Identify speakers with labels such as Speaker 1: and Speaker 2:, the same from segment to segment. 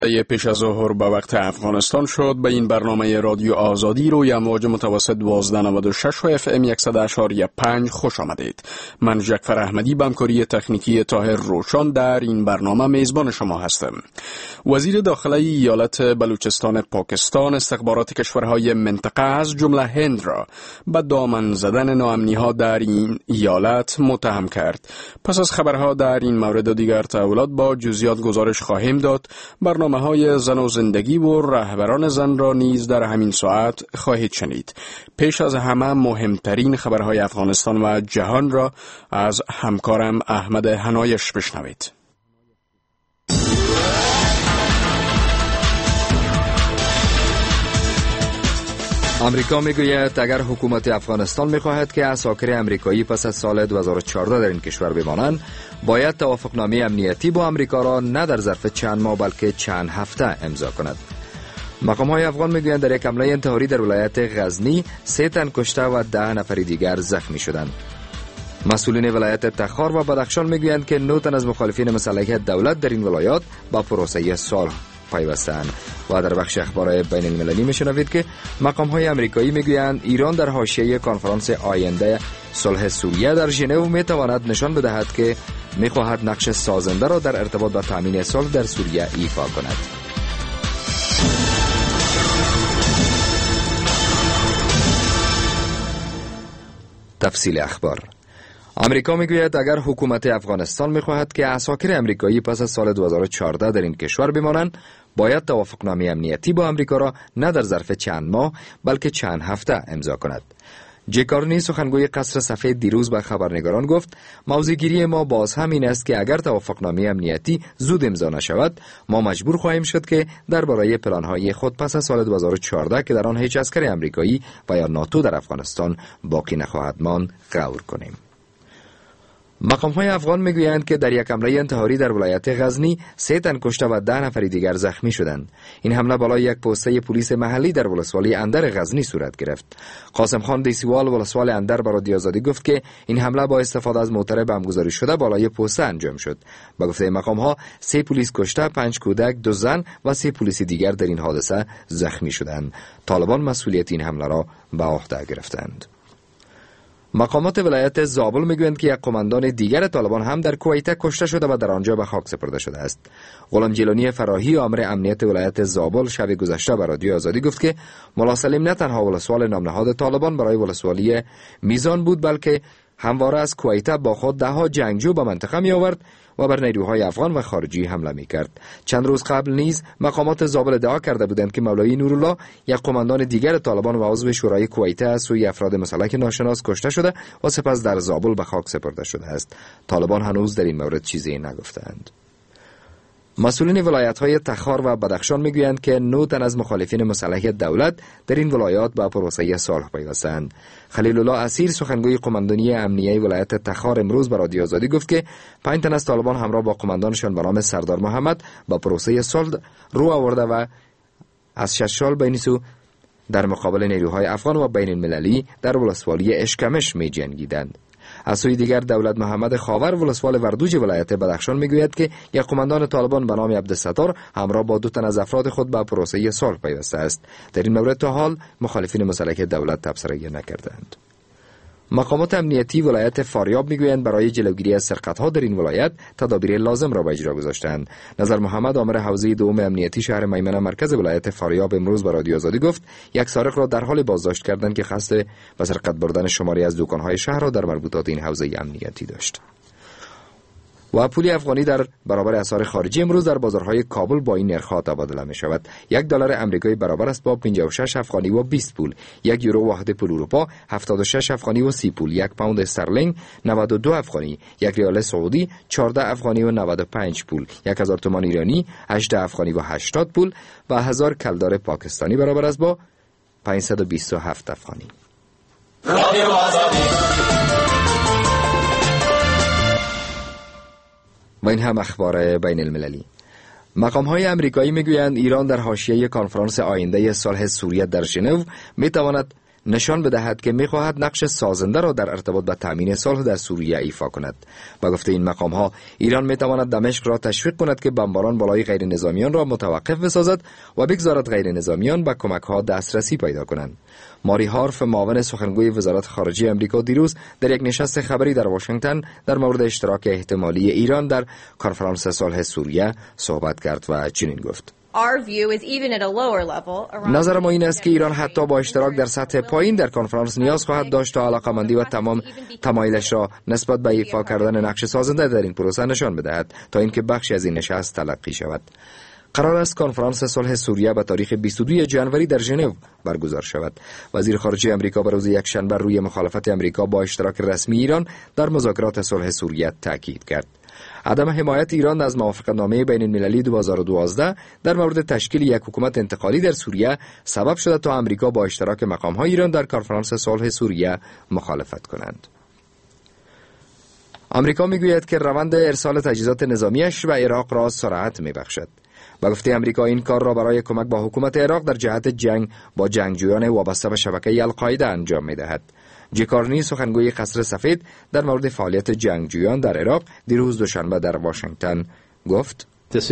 Speaker 1: پیش از ظهر به وقت افغانستان شد. به این برنامه رادیو آزادی روی امواج متوسط 1296 و FM 100.5 خوش آمدید. من جعفر احمدی به همکاری تکنیکی طاهر روشن در این برنامه میزبان شما هستم. وزیر داخلی ایالت بلوچستان پاکستان استخبارات کشورهای منطقه از جمله هند را به دامن زدن ناامنی‌ها در این ایالت متهم کرد. پس از خبرها در این مورد و دیگر تحولات با جزئیات گزارش خواهیم داد. برنامه‌های زن و زندگی و رهبران زن را نیز در همین ساعت خواهید شنید. پیش از همه مهمترین خبرهای افغانستان و جهان را از همکارم احمد حنایش بشنوید.
Speaker 2: آمریکا میگوید اگر حکومت افغانستان میخواهد که عساکر آمریکایی پس از سال 2014 در این کشور بمانند، باید توافقنامه امنیتی با آمریکا را نه در ظرف چند ماه بلکه چند هفته امضا کند. مقام‌های افغان میگویند در یک حمله انتحاری در ولایت غزنی 3 تن کشته و 10 نفر دیگر زخمی شدند. مسئولین ولایت تخار و بدخشان میگویند که 9 تن از مخالفین مسلح دولت در این ولایات با پروسه صلح پیوستند. و در بخش اخبار بین المللی میشنوید که مقام‌های آمریکایی میگویند ایران در حاشیه کنفرانس آینده صلح سوریه در ژنو میتواند نشان بدهد که میخواهد نقش سازنده را در ارتباط با تامین صلح در سوریه ایفا کند. تفصیل اخبار. آمریکا میگوید اگر حکومت افغانستان میخواهد که عساکر آمریکایی پس از سال 2014 در این کشور بمانند، باید توافقنامه امنیتی با آمریکا را نه در ظرف چند ماه بلکه چند هفته امضا کند. جکارنی سخنگوی قصر سفید دیروز به خبرنگاران گفت موضوعگیری ما باز هم این است که اگر توافقنامه امنیتی زود امضا نشود، ما مجبور خواهیم شد که درباره پلان‌های خود پس از سال 2014 که در آن هیچ عسکر آمریکایی و یا ناتو در افغانستان باقی نخواهد ماند غور کنیم. مقام‌های افغان میگویند که در یک حمله انتحاری در ولایت غزنی 3 تن کشته و 10 نفر دیگر زخمی شدند. این حمله بالای یک پسته پلیس محلی در ولسوالی اندر غزنی صورت گرفت. قاسم خان دیسیوال ولسوال اندر به رادیو آزادی گفت که این حمله با استفاده از موتر بمبگذاری شده بالای پسته انجام شد. به گفته مقام‌ها 3 پلیس کشته، 5 کودک، 2 زن و 3 پلیس دیگر در این حادثه زخمی شدند. طالبان مسئولیت این حمله را به عهده گرفتند. مقامات ولایت زابل میگویند که یک قماندان دیگر طالبان هم در کویته کشته شده و در آنجا به خاک سپرده شده است. غلام جیلانی فراهی آمر امنیت ولایت زابل شب گذشته به رادیو آزادی گفت که ملا سلیم نه تنها ولسوال نامنهاد طالبان برای ولسوالی میزان بود، بلکه همواره از کویته با خود 10 جنگجو به منطقه می آورد و بر نیروهای افغان و خارجی حمله می کرد. چند روز قبل نیز مقامات زابل ادعا کرده بودند که مولوی نورالله، یک قماندان دیگر طالبان و عضو شورای کویته، از سوی افراد مسلح ناشناس کشته شده و سپس در زابل به خاک سپرده شده است. طالبان هنوز در این مورد چیزی نگفتند. مسئولین ولایت‌های تخار و بدخشان میگویند که 9 تن از مخالفین مسلح دولت در این ولایات با پروسه صلح پیوستند. خلیل الله اسیر سخنگوی قماندانی امنیه ولایت تخار امروز به رادیو آزادی گفت که 5 تن از طالبان همراه با قماندانشان به نام سردار محمد با پروسه صلح رو آورده و از 6 سال بینسو در مقابل نیروهای افغان و بین المللی در ولسوالی اشکمش می جنگیدند. از سوی دیگر دولت محمد خاور ولسوال وردوج ولایت بدخشان میگوید که یک قماندان طالبان به نام عبدالستار همراه با 2 تن از افراد خود به پروسه صلح پیوسته است. در این مورد تا حال مخالفین مسلح دولت تبصره نکردند. مقامات امنیتی ولایت فاریاب میگویند برای جلوگیری از سرقت‌ها در این ولایت تدابیر لازم را به اجرا گذاشتند. نظر محمد آمر حوزه دوم امنیتی شهر میمنه مرکز ولایت فاریاب امروز به رادیو آزادی گفت یک سارق را در حال بازداشت کردند که قصد به سرقت بردن شماری از دکان‌های شهر را در مربوطات این حوزه امنیتی داشت. و پول افغانی در برابر اسعار خارجی امروز در بازارهای کابل با این نرخ‌ها تبادله می شود. $1 آمریکایی برابر است با 56 افغانی و 20 پول. 1 یورو واحد پول اروپا 76 افغانی و 30 پول. 1 پوند استرلینگ 92 افغانی. 1 ریال سعودی 14 افغانی و 95 پول. 1000 تومان ایرانی 18 افغانی و 80 پول و 1000 کلدار پاکستانی برابر است با 527 افغانی. و این هم اخبار بین المللی. مقام‌های آمریکایی میگویند ایران در حاشیه کنفرانس آینده صلح سوریه در ژنو میتواند نشان بدهد که می‌خواهد نقش سازنده را در ارتباط به تأمین صلح در سوریه ایفا کند. با گفته این مقام‌ها ایران می‌تواند دمشق را تشویق کند که بمباران بالای غیر نظامیان را متوقف بسازد و بگذارد غیر نظامیان به کمک‌ها دسترسی پیدا کنند. ماری هارف، معاون سخنگوی وزارت خارجه آمریکا، دیروز در یک نشست خبری در واشنگتن در مورد اشتراک احتمالی ایران در کنفرانس صلح سوریه صحبت کرد و چنین گفت: نظر ما این است که ایران حتی با اشتراک در سطح پایین در کنفرانس نیاز خواهد داشت تا علاقمندی و تمام تمایلش را نسبت به ایفا کردن نقش سازنده در این پروسه نشان بدهد تا اینکه بخشی از این نشست تلقی شود. قرار است کنفرانس صلح سوریه به تاریخ 22 ژانویه در ژنو برگزار شود. وزیر خارجه آمریکا به روز یکشنبه روی مخالفت آمریکا با اشتراک رسمی ایران در مذاکرات صلح سوریه تاکید کرد. عدم حمایت ایران از موافقتنامه بین المللی 2012 در مورد تشکیل یک حکومت انتقالی در سوریه سبب شده تا آمریکا با اشتراک مقام‌های ایران در کنفرانس صلح سوریه مخالفت کنند. آمریکا میگوید که روند ارسال تجهیزات نظامیش به عراق را سرعت میبخشد. با گفته آمریکا این کار را برای کمک با حکومت عراق در جهت جنگ با جنگجویان وابسته به شبکه القاعده انجام می‌دهد. جکارنی، سخنگوی قصر سفید، در مورد فعالیت جنگجویان در عراق دیروز دوشنبه در واشنگتن گفت: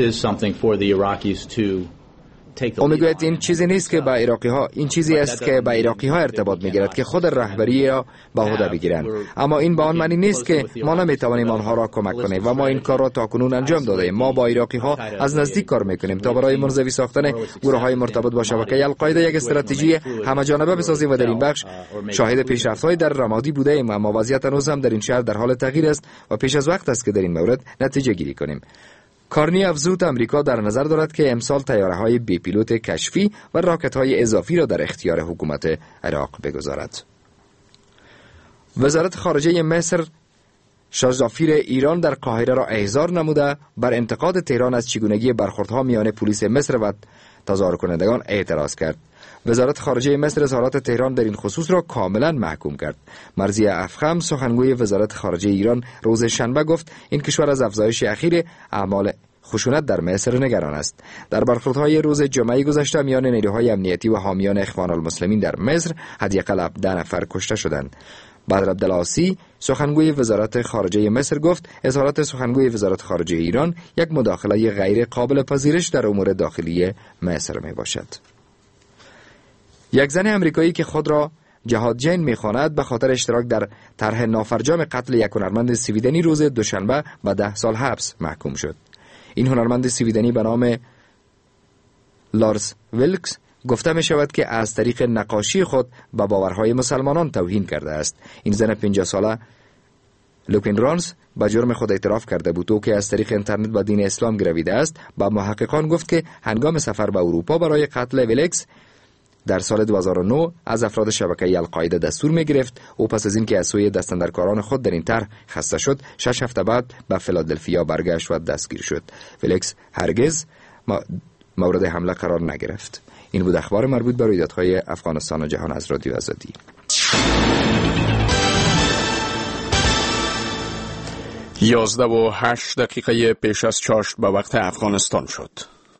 Speaker 2: او میگوید این چیزی نیست که به عراقی‌ها، این چیزی است که به عراقی‌ها ارتباط می‌گیرد که خود رهبری را به عهده بگیرند. اما این به آن معنی نیست که ما نمی‌توانیم آنها را کمک کنیم و ما این کار را تاکنون انجام دادیم. ما با عراقی‌ها از نزدیک کار می‌کنیم تا برای منزوی ساختن گروه‌های مرتبط با شبکه القاعده یک استراتژی همه‌جانبه بسازیم و در این بخش شاهد پیشرفت‌های در رمادی بودیم، اما وضعیت هنوز هم در این شهر در حال تغییر است و پیش از وقت است که در این مورد نتیجه گیری کنیم. کارنی افزود آمریکا در نظر دارد که امسال طیاره‌های بی پیلوت کشفی و راکت‌های اضافی را در اختیار حکومت عراق بگذارد. وزارت خارجه مصر شاهزافیر ایران در قاهره را احضار نموده بر انتقاد تهران از چگونگی برخوردها میان پلیس مصر و تظاهر کنندگان اعتراض کرد. وزارت خارجه مصر اظهارات تهران در این خصوص را کاملا محکوم کرد. مرضیه افخم، سخنگوی وزارت خارجه ایران، روز شنبه گفت این کشور از افزایش اخیر اعمال خشونت در مصر نگران است. در برخوردهای روز جمعه گذشته میان نیروهای امنیتی و حامیان اخوان المسلمین در مصر حداقل 10 نفر کشته شدند. بدر عبدالعاصی، سخنگوی وزارت خارجه مصر گفت اظهارات سخنگوی وزارت خارجه ایران یک مداخله غیر قابل پذیرش در امور داخلی مصر می باشد. یک زن آمریکایی که خود را جهادجین می‌خواند به خاطر اشتراک در طرح نافرجام قتل یک هنرمند سویدنی روز دوشنبه به 10 سال حبس محکوم شد. این هنرمند سویدنی به نام لارس ویلکس گفته می شود که از طریق نقاشی خود به باورهای مسلمانان توهین کرده است. این زن 50 ساله لوکین رانس به جرم خود اعتراف کرده بود. او که از طریق اینترنت به دین اسلام گرویده است با محققان گفت که هنگام سفر به اروپا برای قتل ویلکس در سال 2009 از افراد شبکه القاعده دستور می گرفت. او پس از اینکه از سوی دستاندرکاران خود در این طرح خسته شد 6 هفته بعد به فیلادلفیا برگشت و دستگیر شد. ویلکس هرگز مورد حمله قرار نگرفت. این بود اخبار مربوط به رویدادهای افغانستان و جهان از رادیو آزادی.
Speaker 1: 11:08 پیش از چاشت به وقت افغانستان شد.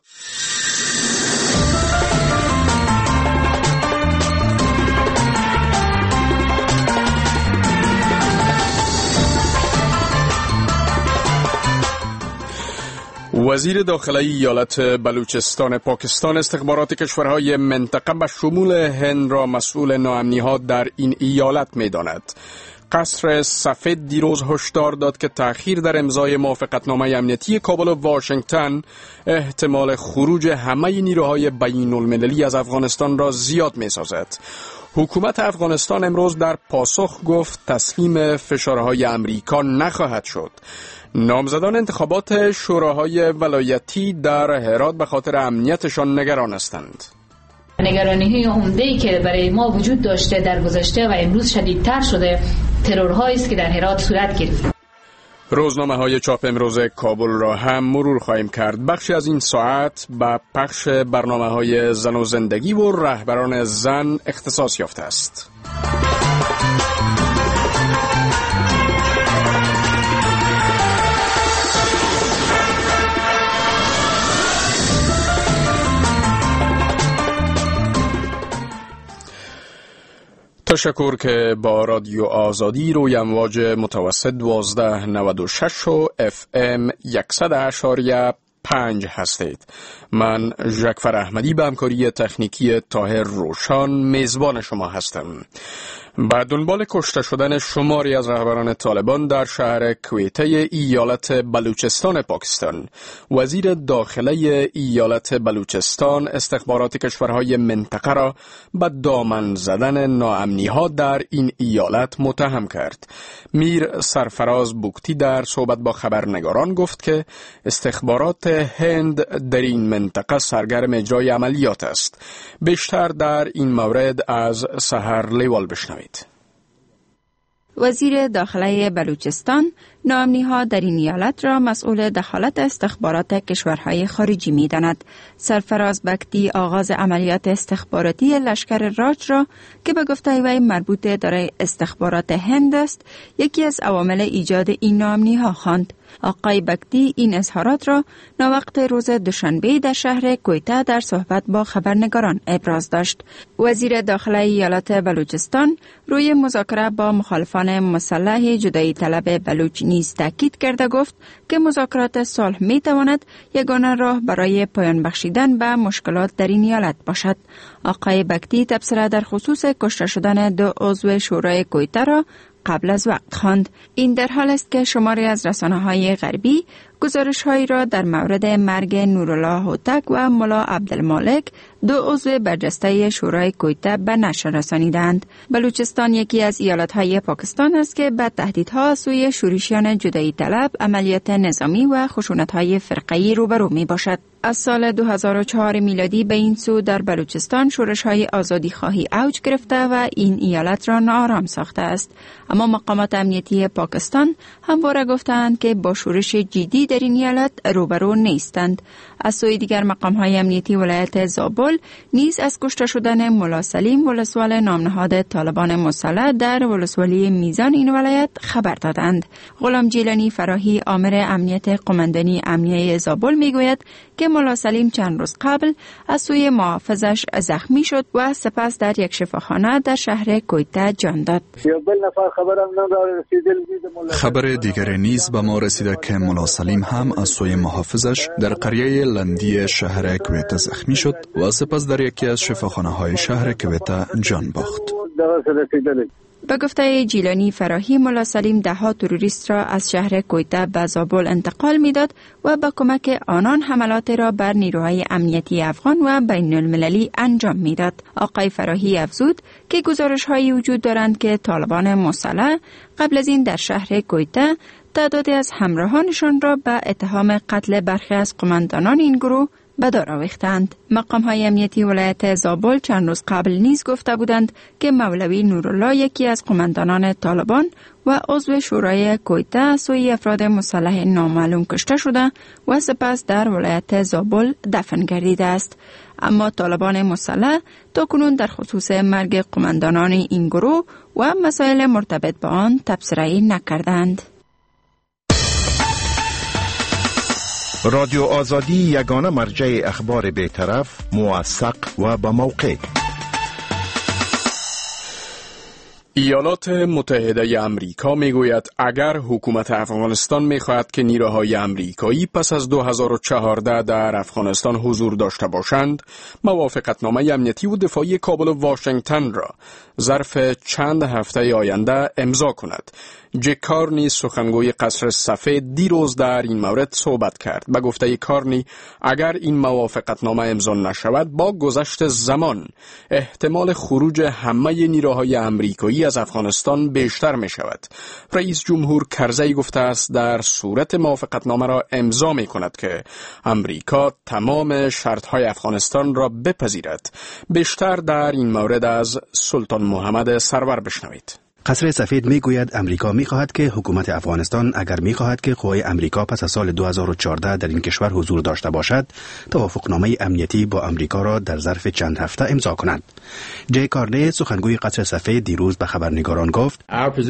Speaker 1: وزیر داخلی ایالت بلوچستان پاکستان استخبارات کشورهای منطقه به شمول هند را مسئول ناامنی‌ها در این ایالت می‌داند. قصر سفید دیروز هشدار داد که تأخیر در امضای موافقتنامه امنیتی کابل و واشنگتن احتمال خروج همه نیروهای بین‌المللی از افغانستان را زیاد می‌سازد. حکومت افغانستان امروز در پاسخ گفت تسلیم فشارهای امریکا نخواهد شد. نامزدان انتخابات شوراهای ولایتی در هرات به خاطر امنیتشان نگران هستند.
Speaker 3: نگرانی عمده‌ای که برای ما وجود داشته در گذشته و امروز شدیدتر شده ترورهایی است که در هرات صورت گرفت.
Speaker 1: روزنامه‌های چاپ امروز کابل را هم مرور خواهیم کرد. بخشی از این ساعت به پخش برنامه‌های زن و زندگی و رهبران زن اختصاص یافته است. تشکر که با رادیو آزادی روی امواج متوسط 1296 و FM 100.5 هستید. من ژکفر احمدی به همکاری تکنیکی طاهر روشان میزبان شما هستم. با دنبال کشته شدن شماری از رهبران طالبان در شهر کویته ایالت بلوچستان پاکستان، وزیر داخله ایالت بلوچستان استخبارات کشورهای منطقه را به دامن زدن ناامنی‌ها در این ایالت متهم کرد. میر سرفراز بوکتی در صحبت با خبرنگاران گفت که استخبارات هند در این منطقه سرگرم اجرای عملیات است. بیشتر در این مورد از سحر لیوال بشنوید.
Speaker 4: وزیر داخله بلوچستان ناامنی‌ها در این ایالت را مسئول دخالت استخبارات کشورهای خارجی می‌داند. سرفراز بکتی آغاز عملیات استخباراتی لشکر راج را که به گفته وی مربوط در استخبارات هند است، یکی از عوامل ایجاد این ناامنی‌ها خواند. آقای بکتی این اظهارات را ناوقت روز دوشنبه در شهر کویته در صحبت با خبرنگاران ابراز داشت. وزیر داخله ایالت بلوچستان روی مذاکره با مخالفان مسلح جدایی طلب بلوچ نیز تاکید کرده گفت که مذاکرات صلح می تواند یگانه راه برای پایان بخشیدن به مشکلات در این ایالت باشد. آقای بکتی تبصره در خصوص کشته شدن 2 عضو شورای کویته را قبل از وقت خواند. این در حال است که شماری از رسانه‌های غربی گزارش‌هایی را در مورد مرگ نورالله هوتک و ملا عبدالمالک 2 عضو برجسته شورای کویته به نشر رسانیدند. بلوچستان یکی از ایالت‌های پاکستان است که به تهدیدها از سوی شورشیان جدایی طلب، عملیات نظامی و خشونت‌های فرقه‌ای روبرو می‌باشد. از سال 2004 میلادی به این سو در بلوچستان شورش‌های آزادی‌خواهی اوج گرفته و این ایالت را ناآرام ساخته است. اما مقامات امنیتی پاکستان همواره گفتند که با شورش جدی در این ایالت روبرو نیستند. از سوی دیگر مقام‌های امنیتی ولایت زابل نیز از کشته شدن ملا سلیم ولسوال نامنهاد طالبان مسلح در ولسوالی میزان این ولایت خبر دادند. غلام جیلانی فراهی آمر امنیت قماندانی امنیه زابل میگوید که ملا سلیم چند روز قبل از سوی محافظش زخمی شد و سپس در یک شفاخانه در شهر کویته جان داد.
Speaker 5: خبر دیگر نیز به ما رسیده که ملا سلیم هم از سوی محافظش در قریه لندی شهر کویته زخمی شد و سپس در یکی از شفاخانه‌های شهر کویته جان باخت.
Speaker 4: به گفته جیلانی فراهی، ملا سلیم 10 تروریست را از شهر کویته به زابل انتقال میداد و با کمک آنان حملات را بر نیروهای امنیتی افغان و بین المللی انجام میداد. آقای فراهی افزود که گزارش‌هایی وجود دارند که طالبان مسلح قبل از این در شهر کویته تعدادی از همراهانشان را به اتهام قتل برخی از قماندانان این گروه به دار آویختند. مقام‌های امنیتی ولایت زابل چند روز قبل نیز گفته بودند که مولوی نورالله یکی از قماندانان طالبان و عضو شورای کویته سوی افراد مسلح نامعلوم کشته شده و سپس در ولایت زابل دفن گردیده است. اما طالبان مسلح تاکنون در خصوص مرگ قماندانان این گروه و مسائل مرتبط با آن تبصره‌ای نکردند.
Speaker 6: رادیو آزادی یگانه مرجع اخبار بی‌طرف، موثق و با موقع.
Speaker 1: ایالات متحده امریکا میگوید اگر حکومت افغانستان میخواهد که نیروهای امریکایی پس از 2014 در افغانستان حضور داشته باشند، موافقتنامه امنیتی و دفاعی کابل و واشنگتن را ظرف چند هفته آینده امضا کند. جک کارنی سخنگوی قصر سفید دیروز در این مورد صحبت کرد. به گفته کارنی اگر این موافقتنامه امضا نشود با گذشت زمان احتمال خروج همه نیروهای امریکایی از افغانستان بیشتر می شود. رئیس جمهور کرزی گفته است در صورت موافقتنامه را امضا می کند که امریکا تمام شرطهای افغانستان را بپذیرد. بیشتر در این مورد از سلطان محمد سرور بشنوید.
Speaker 7: قصر سفید میگوید امریکا میخواهد که حکومت افغانستان اگر میخواهد که قوای امریکا پس از سال 2014 در این کشور حضور داشته باشد، توافقنامه امنیتی با امریکا را در ظرف چند هفته امضا کند. جی کارنی، سخنگوی قصر سفید، دیروز به خبرنگاران گفت: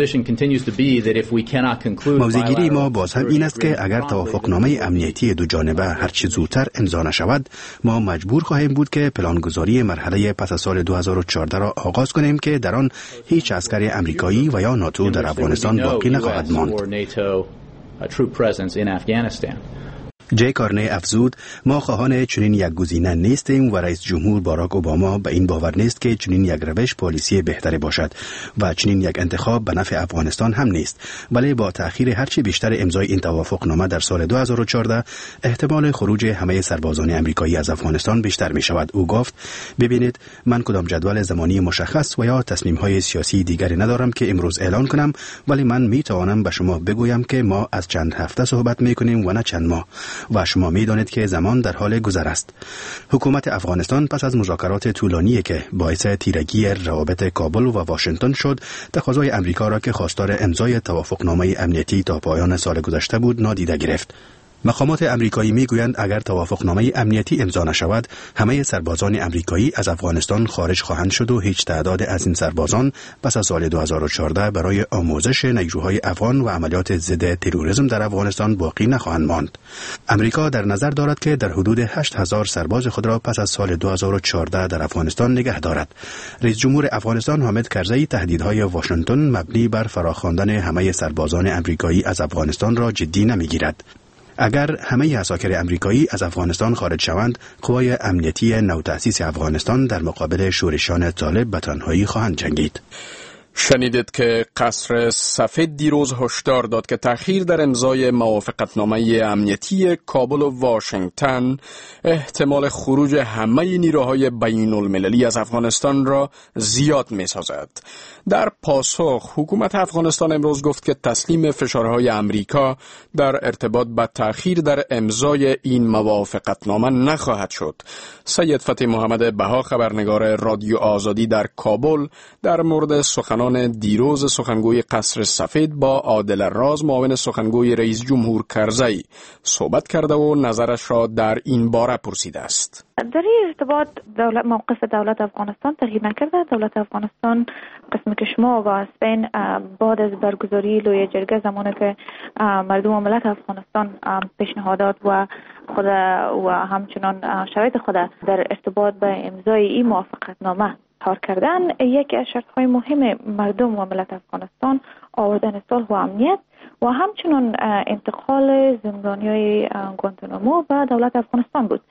Speaker 7: موضع‌گیری ما باز هم این است که اگر توافقنامه امنیتی دو جانبه هرچه زودتر امضا نشود، ما مجبور خواهیم بود که پلانگذاری مرحله پس از سال 2014 را آغاز کنیم که در آن هیچ عسکر امریکایی و یا ناتو در افغانستان باقی نخواهد ماند. جی کارنی افزود: ما خواهان چنین یک گزینه نیستیم و رئیس جمهور باراک اوباما به این باور نیست که چنین یک روش پالیسی بهتری باشد و چنین یک انتخاب به نفع افغانستان هم نیست، ولی با تأخیر هرچی بیشتر امضای این توافقنامه در سال 2014 احتمال خروج همه سربازان امریکایی از افغانستان بیشتر می شود. او گفت: ببینید، من کدام جدول زمانی مشخص و یا تصمیم های سیاسی دیگری ندارم که امروز اعلان کنم، ولی من می توانم به شما بگویم که ما از چند هفته صحبت می کنیم و نه چند ماه، و شما می دانید که زمان در حال گذر است. حکومت افغانستان پس از مذاکرات طولانی که باعث تیرگی روابط کابل و واشنگتن شد، تقاضای امریکا را که خواستار امضای توافقنامه امنیتی تا پایان سال گذشته بود نادیده گرفت. مقامات امریکایی میگویند اگر توافقنامه امنیتی امضا نشود، همه سربازان امریکایی از افغانستان خارج خواهند شد و هیچ تعداد از این سربازان پس از سال 2014 برای آموزش نیروهای افغان و عملیات ضد تروریسم در افغانستان باقی نخواهند ماند. امریکا در نظر دارد که در حدود 8000 سرباز خود را پس از سال 2014 در افغانستان نگه دارد. رئیس جمهور افغانستان حامد کرزی تهدیدهای واشنگتن مبنی بر فراخواندن همه سربازان امریکایی از افغانستان را جدی نمیگیرد. اگر همه عساکر امریکایی از افغانستان خارج شوند، قوای امنیتی نوتأسیس افغانستان در مقابل شورشیان طالب به تنهایی خواهند جنگید.
Speaker 1: شنیدید که قصر سفید دیروز هشدار داد که تأخیر در امضای موافقتنامه امنیتی کابل و واشنگتن احتمال خروج همه نیروهای بین المللی از افغانستان را زیاد می سازد. در پاسخ حکومت افغانستان امروز گفت که تسلیم فشارهای امریکا در ارتباط با تأخیر در امضای این موافقتنامه نخواهد شد. سید فتحی محمد بها، خبرنگار رادیو آزادی در کابل، در مورد سخنان دیروز سخنگوی قصر سفید با عادل راز، معاون سخنگوی رئیس جمهور کرزی، صحبت کرده و نظرش را در این باره پرسیده است.
Speaker 8: در این ارتباط موقف دولت افغانستان تغییر نکرده. دولت افغانستان قسم که شما و اسپین بعد از برگزاری لوی جرگه، زمانی که مردم و ملت افغانستان پیشنهادات و خود و همچنان شرایط خود در ارتباط به امضای این موافقتنامه کار کردن، یکی از شرط‌های مهم مردم و ملت افغانستان آوردن صلح و امنیت و همچنان انتقال زندانیای گوانتانامو به دولت افغانستان بود.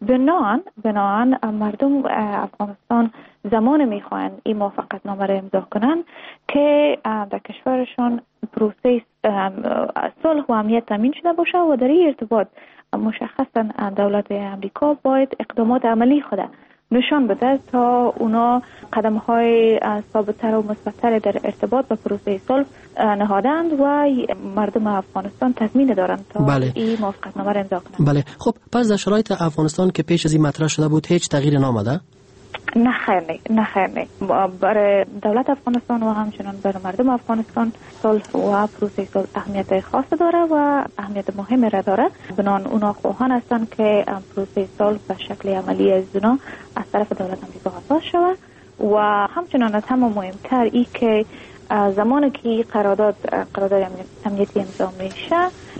Speaker 8: بناهن مردم افغانستان زمان میخواهند این موافقتنامه را امضا کنند که در کشورشان پروسه صلح و امنیت تامین شده باشه و در این ارتباط مشخصا دولت امریکا باید اقدامات عملی خود نشان بده تا اونا قدم‌های ثابت‌تر و مثبت‌تر در ارتباط با پروسه صلح نهادند و مردم افغانستان تضمین دارند تا این موافقتنامه را امضا کنند.
Speaker 9: بله، خب پس در شرایط افغانستان که پیش از این مطرح شده بود هیچ تغییری نامده؟
Speaker 8: نه خیر. برای دولت افغانستان و همچنان برای مردم افغانستان صلح و پروسه صلح اهمیت خاص داره و اهمیت مهم را داره. بنان اونا خواهان هستند که پروسه صلح به شکل عملی از اونا از طرف دولت امریکا آغاز شود و همچنان از همه مهمتر ای که زمانی که قرارداد امنیتی امضا میشه،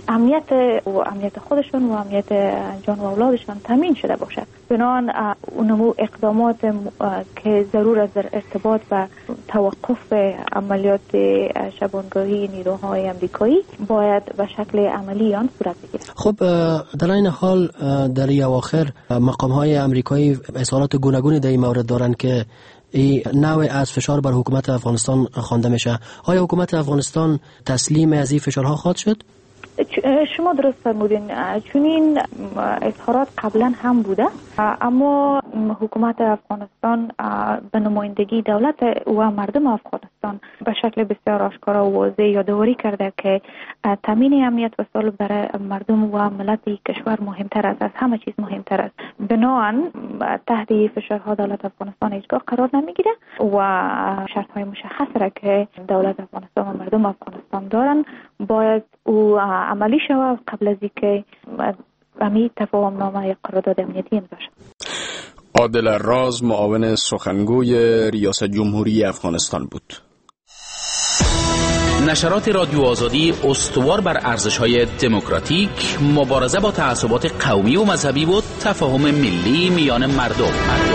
Speaker 8: امنیت خودشون و امنیت جان و اولادشون تامین شده باشه. بنان اونمو اقدامات که ضرور است در ارتباط با توقف عملیات شبانگاهی نیروهای امریکایی باید به شکل عملی آن صورت بگیره.
Speaker 9: خب در این حال در اواخر مقام‌های امریکایی اظهارات گوناگونی در این مورد دارند که این نوع از فشار بر حکومت افغانستان خوانده میشه. آیا حکومت افغانستان تسلیم از این فشارها خواهد شد؟
Speaker 8: شما درست فرمودین، چون این اظهارات قبلا هم بوده، اما حکومت افغانستان به نمایندگی دولت و مردم افغانستان به شکل بسیار آشکارا و واضح یادآوری کرده که تامین امنیت و صلح برای مردم و ملت کشور مهمتر است، از همه چیز مهمتر است. بنابراین تحت فشارها دولت افغانستان هیچگاه قرار نمیگیره و شرط های مشخص را که دولت افغانستان و مردم افغانستان دارن باید او عملی شود قبل از اینکه امی تفاهم نامه یا قرارداد امنیتی امضا شود.
Speaker 1: عادل راز معاون سخنگوی ریاست جمهوری افغانستان بود.
Speaker 10: نشرات رادیو آزادی استوار بر ارزش‌های دموکراتیک، مبارزه با تعصبات قومی و مذهبی و تفاهم ملی میان مردم.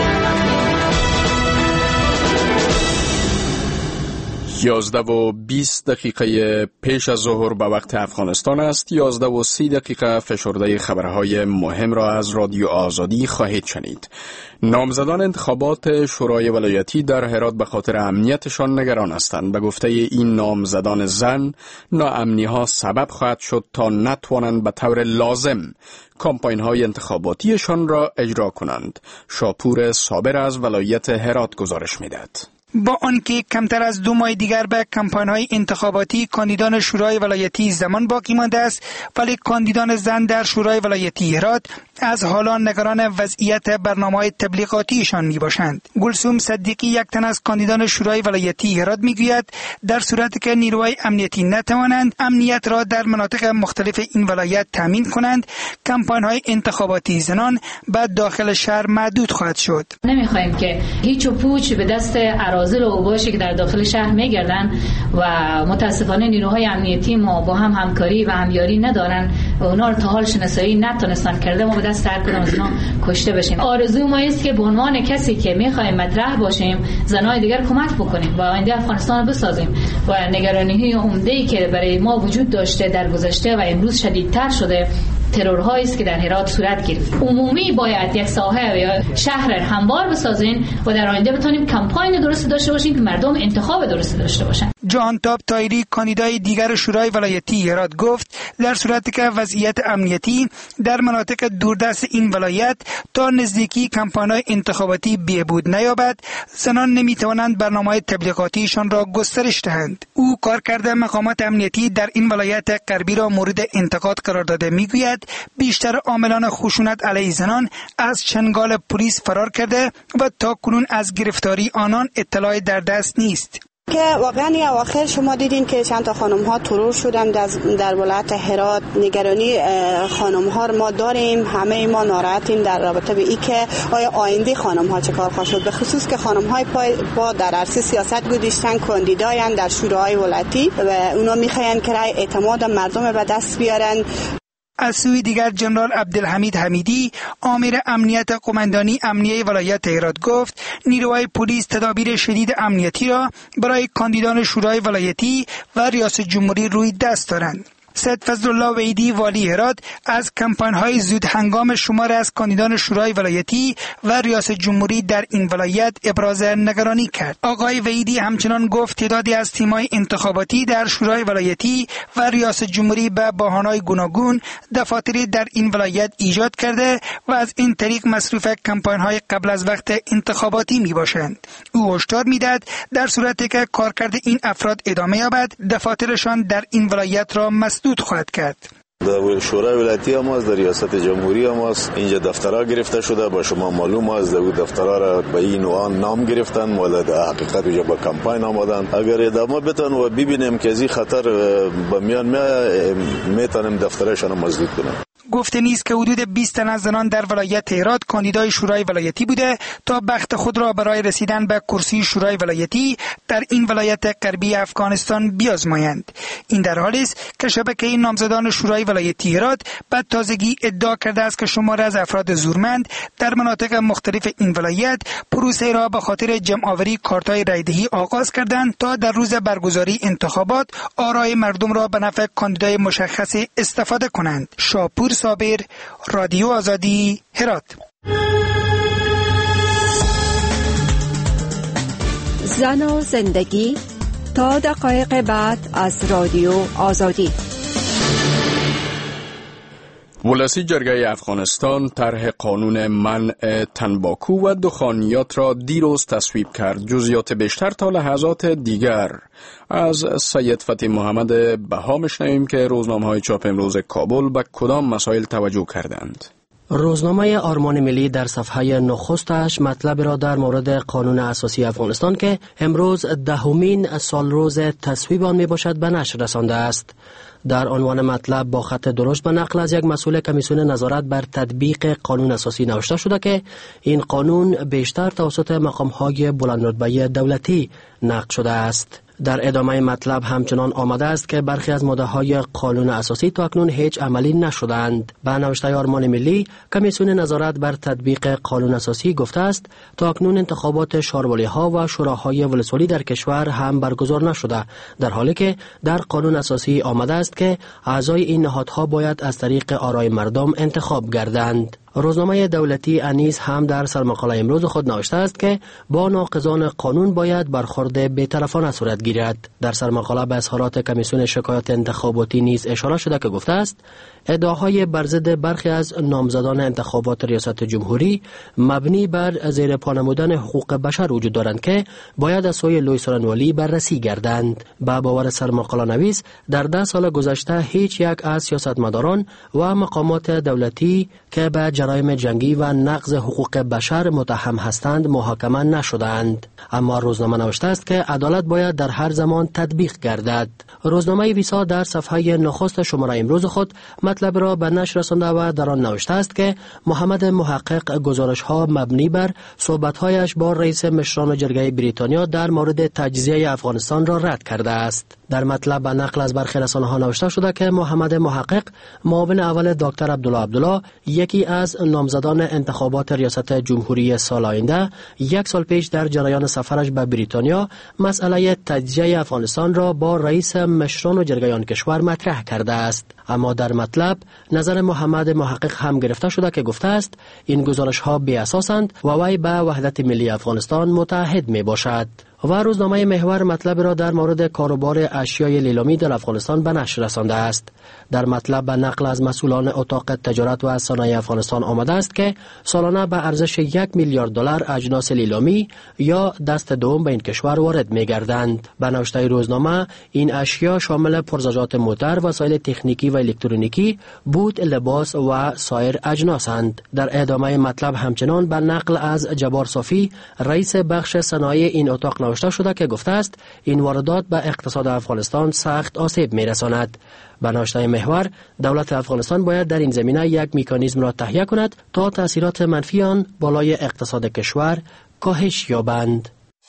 Speaker 1: 11:20 پیش از ظهر به وقت افغانستان است. 11:30 فشرده خبرهای مهم را از رادیو آزادی خواهید شنید. نامزدان انتخابات شورای ولایتی در هرات به خاطر امنیتشان نگران هستند. به گفته این نامزدان زن، ناامنی‌ها سبب خواهد شد تا نتوانند به طور لازم کامپاین‌های انتخاباتیشان را اجرا کنند. شاپور صابر از ولایت هرات گزارش می‌دهد.
Speaker 11: با آنکه کمتر از 2 ماه دیگر به کمپاین‌های انتخاباتی کاندیدان شورای ولایتی زمان باقی مانده است، ولی کاندیدان زن در شورای ولایتی هرات از حالا نگران وضعیت برنامه‌های تبلیغاتیشان میباشند. گلسوم صدیقی، یک تن از کاندیدان شورای ولایتی هرات میگوید در صورتی که نیروهای امنیتی نتوانند امنیت را در مناطق مختلف این ولایت تامین کنند، کمپاین‌های انتخاباتی زنان به داخل شهر محدود خواهد شد.
Speaker 3: نمی‌خوایم که هیچ و پوچ به دست اراذل و اوباشی که در داخل شهر میگردن و متاسفانه نیروهای امنیتی ما با هم همکاری و همیاری ندارن و اونا رو تا حال شناسایی نتونستن کرده ما به دست هر کدام از اینا کشته بشیم. آرزوی ما است که به عنوان کسی که میخوایم مطرح باشیم زنای دیگر کمک بکنیم و آینده افغانستان رو بسازیم و نگرانی عمده‌ای که برای ما وجود داشته در گذشته و امروز شدیدتر شده ترورهایی است که در هرات صورت گرفت. عمومی باید یک ساحه یا شهر هموار بسازین و در آینده بتونیم کمپاین درست داشته باشیم که مردم انتخاب درست داشته باشن.
Speaker 11: جهانتاب طاهری، کاندیدای دیگر شورای ولایتی هرات، گفت در صورتی که وضعیت امنیتی در مناطق دوردست این ولایت تا نزدیکی کمپاین‌های انتخاباتی بهبود نیابد، زنان نمیتوانند برنامه‌های تبلیغاتیشان را گسترش دهند. او کارکرد مقامات امنیتی در این ولایت غربی را مورد انتقاد قرار داده میگوید بیشتر عاملان خشونت علیه زنان از چنگال پلیس فرار کرده و تا کنون از گرفتاری آنان اطلاعی در دست نیست.
Speaker 12: که واقعا اواخر شما دیدین که چند تا خانم ها ترور شدن در ولایت هرات. نگرانی خانم ها ما داریم، همه ما ناراحتیم در رابطه به این که آیا آینده خانم ها چه کار خواهد شد، به خصوص که خانم های با در عرصه سیاست گذاشتن، کاندیدایان در شورای ولایتی و اونا میخواین که رای اعتماد مردم به دست بیارن.
Speaker 11: از سوی دیگر جنرال عبدالحمید حمیدی، آمر امنیت قماندانی امنیه ولایت هرات، گفت نیروهای پلیس تدابیر شدید امنیتی را برای کاندیدان شورای ولایتی و ریاست جمهوری روی دست دارند. سید فضلالله وحیدی، والی هرات، از کمپاین‌های زود هنگام شمار از کاندیدان شورای ولایتی و ریاست جمهوری در این ولایت ابراز نگرانی کرد. آقای وحیدی همچنان گفت تعدادی از تیم‌های انتخاباتی در شورای ولایتی و ریاست جمهوری به بهانه‌های گوناگون دفاتری در این ولایت ایجاد کرده و از این طریق مصروف کمپاین‌های قبل از وقت انتخاباتی میباشند. او هشدار میداد در صورتی که کارکرد این افراد ادامه یابد، دفاترشان در این ولایت را مسدود خواهد کرد.
Speaker 13: در شورای ولایتی هم است، در ریاست جمهوری هم است. اینجا دفترها گرفته شده، با شما معلوم است در دفترها را به این و آن نام گرفتن، مال در حقیقت اینجا با کمپاین آمدن. اگر ادامه بتن و ببینیم که از این خطر به میان میتونیم دفترشان مسدود کنیم.
Speaker 11: گفته نیست که حدود 20 تن از زنان در ولایت هرات کاندیدای شورای ولایتی بوده تا بخت خود را برای رسیدن به کرسی شورای ولایتی در این ولایت غربی افغانستان بیازمایند. این در حالی است که شبکه نامزدان شورای ولایتی هرات به تازگی ادعا کرده است که شمار از افراد زورمند در مناطق مختلف این ولایت پروسه را به خاطر جمع‌آوری کارت‌های رایدهی آغاز کردند تا در روز برگزاری انتخابات آرای مردم را به نفع کاندیدای مشخص استفاده کنند. شاپور صابر، رادیو آزادی، هرات.
Speaker 4: زن و زندگی تا دقایق بعد از رادیو آزادی.
Speaker 1: ولسی جرگه افغانستان طرح قانون منع تنباکو و دخانیات را دیروز تصویب کرد. جزئیات بیشتر تا لحظات دیگر از سید فتح محمد بها میشنویم که روزنامه‌های چاپ امروز کابل به کدام مسائل توجه کردند.
Speaker 9: روزنامه آرمان ملی در صفحه نخستش مطلب را در مورد قانون اساسی افغانستان که امروز 10مین سالروز تصویب آن می باشد به نشر رسانده است. در عنوان مطلب با خط درشت به نقل از یک مسئول کمیسیون نظارت بر تطبیق قانون اساسی نوشته شده که این قانون بیشتر توسط مقام‌های بلندرتبه دولتی نقد شده است. در ادامه مطلب همچنان آمده است که برخی از ماده‌های قانون اساسی تا اکنون هیچ عملی نشدند. به نوشته آرمان ملی، کمیسیون نظارت بر تطبیق قانون اساسی گفته است تا اکنون انتخابات شاروالی‌ها و شوراهای ولسوالی در کشور هم برگزار نشده، در حالی که در قانون اساسی آمده است که اعضای این نهادها باید از طریق آرای مردم انتخاب گردند. روزنامه دولتی انیس هم در سرمقاله امروز خود نوشته است که با ناقضان قانون باید برخورد بی‌طرفانه صورت گیرد. در سرمقاله به اظهارات کمیسیون شکایات انتخاباتی نیز اشاره شده که گفته است ادعاهای بر ضد برخی از نامزدان انتخابات ریاست جمهوری مبنی بر زیر پا نمودن حقوق بشر وجود دارند که باید از سوی لوی سورنوالی بررسی گردند. به باور سرمقاله نویس در 10 سال گذشته هیچ یک از سیاستمداران و مقامات دولتی که به جرایم جنگی و نقض حقوق بشر متهم هستند محاکمه نشدند. اما روزنامه نوشته است که عدالت باید در هر زمان تطبیق گردد. روزنامه ویسا در صفحه نخست شماره امروز خود مطلب را به نشر رسانده و در آن نوشته است که محمد محقق گزارش‌ها مبنی بر صحبت‌هایش با رئیس مشران جرگه بریتانیا در مورد تجزیه افغانستان را رد کرده است. در مطلب به نقل از برخی رسانه‌ها نوشته شده که محمد محقق معاون اول دکتر عبدالله یکی از نامزدان انتخابات ریاست جمهوری سال آینده 1 سال پیش در جریان سفرش به بریتانیا مسئله تجزیه افغانستان را با رئیس مشران و جرگه آن کشور مطرح کرده است. اما در مطلب نظر محمد محقق هم گرفته شده که گفته است این گزارش‌ها بی اساسند و وی به وحدت ملی افغانستان متحد می باشد. و روزنامه محور مطلب را در مورد کاروبار اشیای لیلامی در افغانستان به نشر رسانده است. در مطلب به نقل از مسئولان اتاق تجارت و صنایع افغانستان آمده است که سالانه به ارزش 1 میلیارد دلار اجناس لیلامی یا دست دوم به این کشور وارد می گردند. به نوشته روزنامه این اشیا شامل پرزجات موتر، وسایل تکنیکی و الکترونیکی، بود، لباس و سایر اجناسند. در ادامه مطلب همچنان به نقل از جبار صافی رئیس بخش صنایع این اتاق نوشته شده که گفته است این واردات به اقتصاد افغانستان سخت آسیب می‌رساند. به نوشته محور دولت افغانستان باید در این زمینه یک مکانیزم را تهیه کند تا تأثیرات منفی آن بالای اقتصاد کشور کاهش یابند.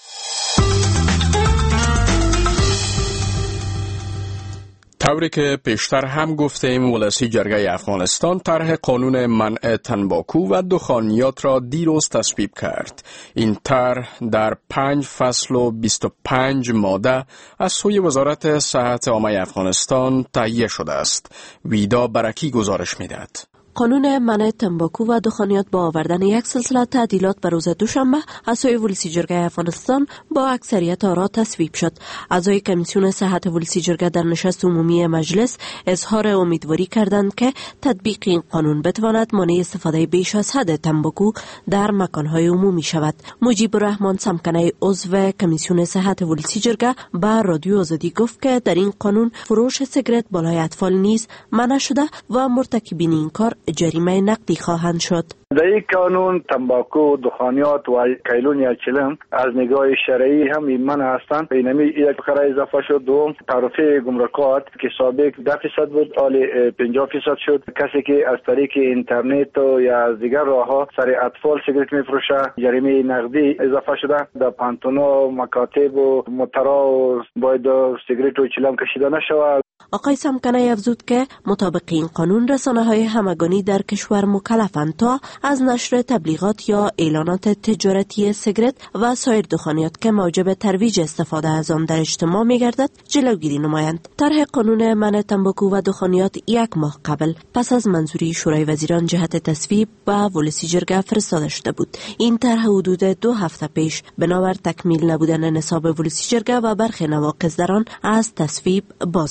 Speaker 1: طوری که پیشتر هم گفتیم ولسی جرگه افغانستان طرح قانون منع تنباکو و دخانیات را دیروز تصویب کرد. این طرح در 5 فصل و 25 ماده از سوی وزارت صحت عامه افغانستان تهیه شده است. ویدا برکی گزارش می‌دهد.
Speaker 14: قانون منع تنباکو و دخانیات با آوردن یک سلسله تعدیلات به روز دوشنبه از سوی ولسی جرگه افغانستان با اکثریت آرا تصویب شد. اعضای کمیسیون صحت ولسی جرگه در نشست عمومی مجلس اظهار امیدواری کردند که تطبیق این قانون بتواند مانع استفاده بیش از حد تنباکو در مکانهای عمومی شود. مجیب الرحمن سمکنه عضو کمیسیون صحت ولسی جرگه به رادیو آزادی گفت که در این قانون فروش سیگارت بالای اطفال نیز منع شده و مرتکبین این کار جریمه نقدی خواهند شد.
Speaker 15: در این قانون تنباکو، دخانیات و کیلون یا چلم از نگاه شرعی هم منع هستند. اینمی یک فقره اضافه شد. دوم تعرفه گمرکات که سابق 10% بود حال 50% شد. کسی که از طریق اینترنت و یا از دیگر راهها سر اطفال سیگارت میفروشه جریمه نقدی اضافه شده. در پانتونا، مکاتب و مترا باید سیگارت و چلم کشیده نشود.
Speaker 14: آقای سمکنه افزود که مطابق این قانون رسانه‌های همگانی در کشور مکلفند تا از نشر تبلیغات یا اعلانات تجارتی سیگارت و سایر دخانیات که موجب ترویج استفاده از آن در اجتماع می‌گردد جلوگیری نمایند. طرح قانون منع تنباکو و دخانیات 1 ماه قبل پس از منظوری شورای وزیران جهت تصویب به ولسی جرگه فرستاده شده بود. این طرح حدود 2 هفته پیش بنابر تکمیل نبودن نصاب ولسی جرگه و برخی نواقض در آن از تصویب باز مانده بود.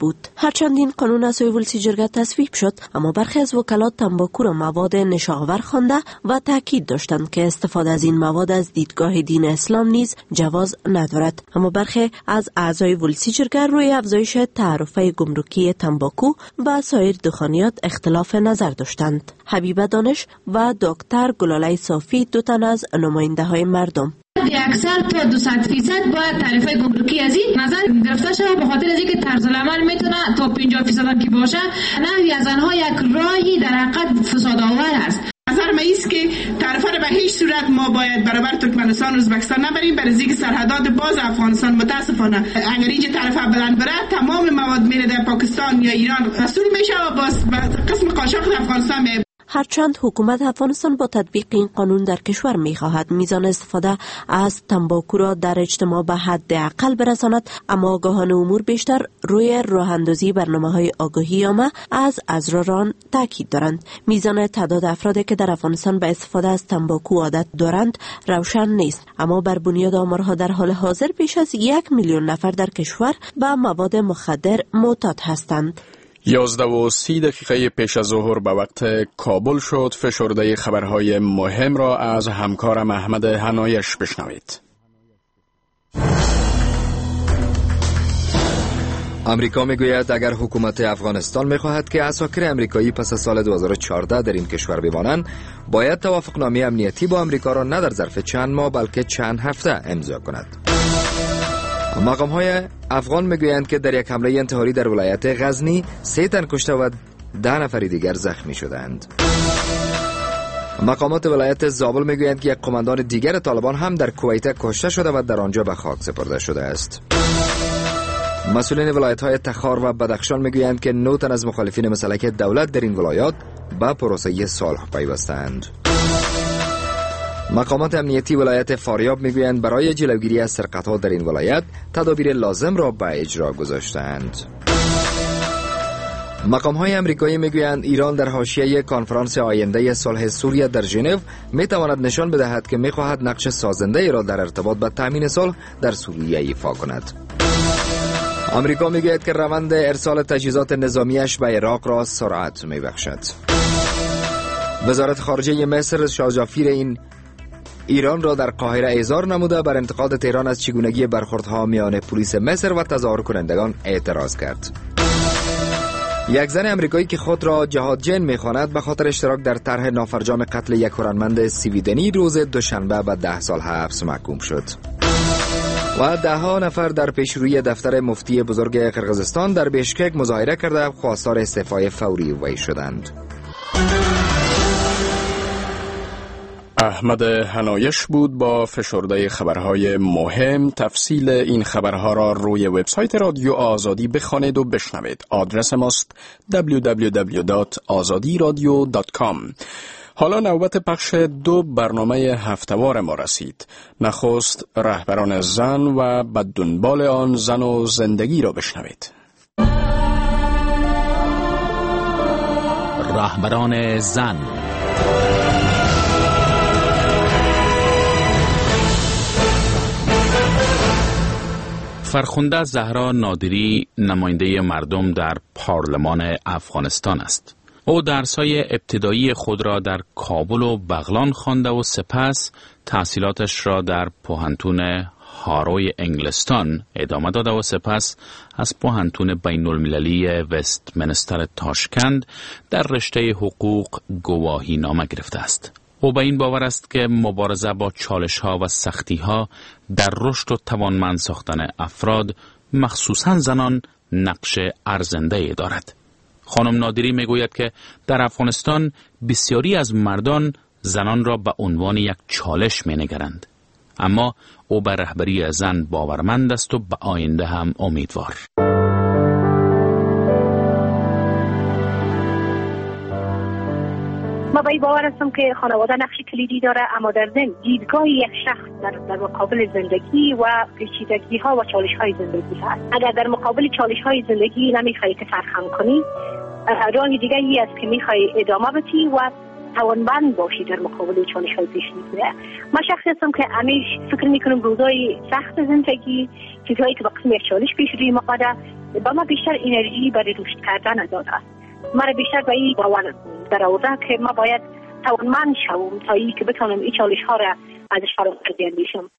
Speaker 14: بود. هرچند این قانون از سوی ولسی جرگه تصویب شد، اما برخی از وکلات تنباکو را مواد نشاور خوانده و تاکید داشتند که استفاده از این مواد از دیدگاه دین اسلام نیز جواز ندارد. اما برخی از اعضای ولسی جرگه روی افزایش تعرفه گمرکی تنباکو و سایر دخانیات اختلاف نظر داشتند. حبیبه دانش و دکتر گلاله صافی دو تن از نماینده های مردم
Speaker 16: اکثر تا 200% باید تعرفه گمرکی از این نظر گرفته شود، به خاطر از اینکه طرز العمل میتونه تا 50% هم که باشه نحوی از آنها یک راهی در حقیقت فسادآور است.
Speaker 17: نظر ما است که تعرفه را به هیچ صورت ما باید برابر ترکمنستان و ازبکستان نبریم، برای اینکه سرحدات باز افغانستان متاسفانه اگر اینجا تعرفه بلند بره تمام مواد میره در پاکستان یا ایران رسول میشه و باز قسم قاچاق در افغانستان میره.
Speaker 14: هرچند حکومت افغانستان با تطبیق این قانون در کشور می‌خواهد میزان استفاده از تنباکو را در اجتماع به حد اقل برساند، اما آگاهان امور بیشتر روی راه‌اندازی برنامه‌های آگاهی عامه از اضرار تاکید دارند. میزان تعداد افرادی که در افغانستان به استفاده از تنباکو عادت دارند روشن نیست، اما بر بنیاد آمارها در حال حاضر بیش از 1 میلیون نفر در کشور به مواد مخدر معتاد هستند.
Speaker 1: 11:30 پیش از ظهر به وقت کابل شد. فشرده خبرهای مهم را از همکارم احمد هنایش بشنوید.
Speaker 2: آمریکا میگوید اگر حکومت افغانستان میخواهد که عساکر امریکایی پس از سال 2014 در این کشور بمانند، باید توافقنامه امنیتی با آمریکا را نه در ظرف چند ماه بلکه چند هفته امضا کند. مقام‌های افغان میگویند که در یک حمله انتحاری در ولایت غزنی 3 تن کشته و 10 نفر دیگر زخمی شدند. مقامات ولایت زابل میگویند که یک قماندان دیگر طالبان هم در کویت کشته شده و در آنجا به خاک سپرده شده است. مسئولین ولایت‌های تخار و بدخشان میگویند که 9 تن از مخالفین مسلک دولت در این ولایات به پروسه صلح پیوستند. مقامات امنیتی ولایت فاریاب میگویند برای جلوگیری از سرقت‌ها در این ولایت تدابیر لازم را به اجرا گذاشتند. مقام‌های امریکایی میگویند ایران در حاشیه کنفرانس آینده صلح سوریه در ژنو میتواند نشان بدهد که میخواهد نقش سازنده ای را در ارتباط به تامین صلح در سوریه ایفا کند. آمریکا میگوید که روند ارسال تجهیزات نظامیش به عراق را سرعت میبخشد. وزارت خارجه مصر شاجافیر ایران را در قاهره احضار نموده بر انتقاد تهران از چگونگی برخوردها میان پلیس مصر و تظاهر کنندگان اعتراض کرد. یک زن امریکایی که خود را جهادجن می‌خواند به خاطر اشتراک در طرح نافرجام قتل یک هنرمند سویدنی روز دوشنبه به 10 سال حبس محکوم شد. و 10 نفر در پیشروی دفتر مفتی بزرگ قرقیزستان در بیشکک مظاهره کرده خواستار استعفای فوری وی شدند.
Speaker 1: احمد هنایش بود با فشرده خبرهای مهم. تفصیل این خبرها را روی وبسایت رادیو آزادی بخوانید و بشنوید. آدرس ماست www.azadiradio.com. حالا نوبت پخش 2 برنامه هفته‌وار ما رسید. نخست رهبران زن و به دنبال آن زن و زندگی را بشنوید.
Speaker 10: رهبران زن. فرخنده زهرا نادری نماینده مردم در پارلمان افغانستان است. او درس‌های ابتدایی خود را در کابل و بغلان خوانده و سپس تحصیلاتش را در پوهنتون هاروی انگلستان ادامه داده و سپس از پوهنتون بین المللی وستمنستر تاشکند در رشته حقوق گواهی نامه گرفته است. او به این باور است که مبارزه با چالش‌ها و سختی‌ها در رشد و توانمند ساختن افراد مخصوصاً زنان نقش ارزنده‌ای دارد. خانم نادری میگوید که در افغانستان بسیاری از مردان زنان را به عنوان یک چالش مینگرند، اما او به رهبری زن باورمند است و به آینده هم امیدوار.
Speaker 18: ما به این باور هستم که خانواده نقش کلیدی داره، اما در ضمن دیدگاه یک شخص در مقابل زندگی و پیچیدگی ها و چالش های زندگی هست. اگر در مقابل چالش های زندگی نمیخوای که سرخم کنی، راه دیگه ای است که میخوای ادامه بدی و توانمند باشی در مقابل چالش های پیش میاد. من شخصی هستم که همیشه فکر میکنم روزای سخت زندگی، چیزهایی که با قسم یک چالش پیش روی ما قده، به ما بیشتر انرژی برای رشد کردن داده است. من بیشتر به این باور در آورده که ما باید توانمند شوم تا ای که بتونم این چالش ها را ازش فراتر بیاندیشم.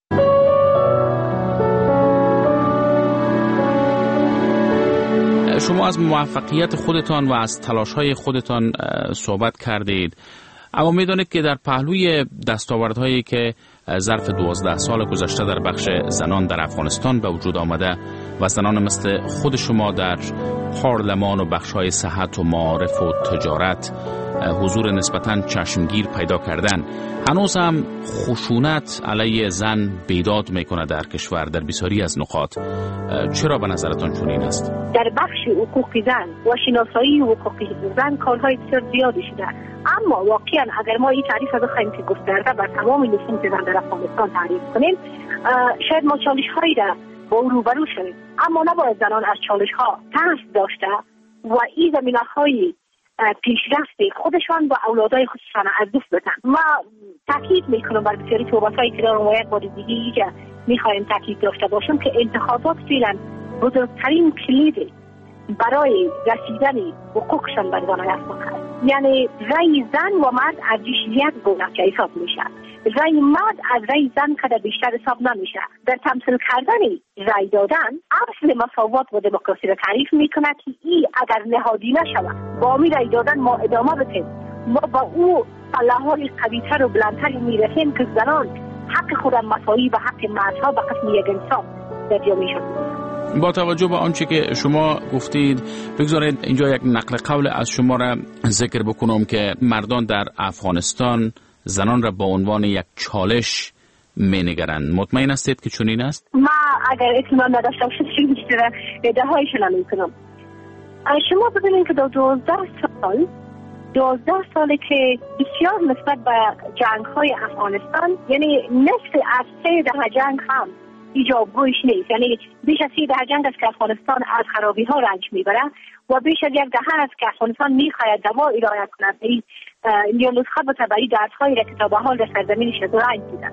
Speaker 10: شما از موفقیت خودتان و از تلاش‌های خودتان صحبت کردید، اما می‌دانید که در پهلوی دستاوردهایی که ظرف 12 سال گذشته در بخش زنان در افغانستان به وجود آمده و زنان مثل خود شما در پارلمان و بخش‌های صحت و معارف و تجارت حضور نسبتاً چشمگیر پیدا کردن، هنوز هم خشونت علیه زن بیداد میکنه در کشور در بسیاری از نقاط. چرا به نظرتان چنین است؟
Speaker 18: در بخش حقوق زن و شناسایی حقوق زن کارهای بسیار زیادی شده، اما واقعا اگر ما این تعریف رو بخوایم که گسترده بر تمام نفوذ زن در افغانستان تعریف کنیم، شاید ما چالش هایی را با او روبرو شویم، اما نباید زنان از چالش ها ترس داشته و این زمینه های پیشرفت خودشان و اولادای خودشان از دست بدن. ما تاکید میکنم بر بسیاری صحبت‌هایی که دارم و یک بار دیگه که میخوایم تاکید داشته باشم که انتخابات فعلا بزرگترین کلید برای رسیدن حقوقشان بر زنان افغان هست. یعنی رأی زن و مرد از یک گونه که حساب میشه، رأی مرد از رأی زن که بیشتر حساب نمیشه. در تمثیل کردن رأی دادن اصل مساوات و دموکراسی را تعریف میکنه که این اگر نهادی نشود با می رأی دادن ما ادامه بدیم، ما با او پله‌های قوی‌تر و بلندتری میرسیم که زنان حق خود مساوی به حق مردها به قسم یک انسان در جامعه شد.
Speaker 10: با توجه به آنچه که شما گفتید، بگذارید اینجا یک نقل قول از شما را ذکر بکنم که مردان در افغانستان زنان را با عنوان یک چالش مینگرند. مطمئن هستید که چنین است؟
Speaker 18: ما اگر اطمینان نداشته باشم بیشتر ادعاهایشان نمی‌کنم. شما ببینید که در 12 ساله که بسیار نسبت به جنگ‌های افغانستان، یعنی نصف از 3 دهه جنگ هم ایجابگویش نیست، یعنی بیش از 3 دهه جنگ است که افغانستان از خرابی ها رنج میبره و بیش از 1 دهه است که افغانستان میخواهد دوا ارائه کند یا نسخه به تبعی دردهایی را که تا به حال در سرزمینش رنج دیدن.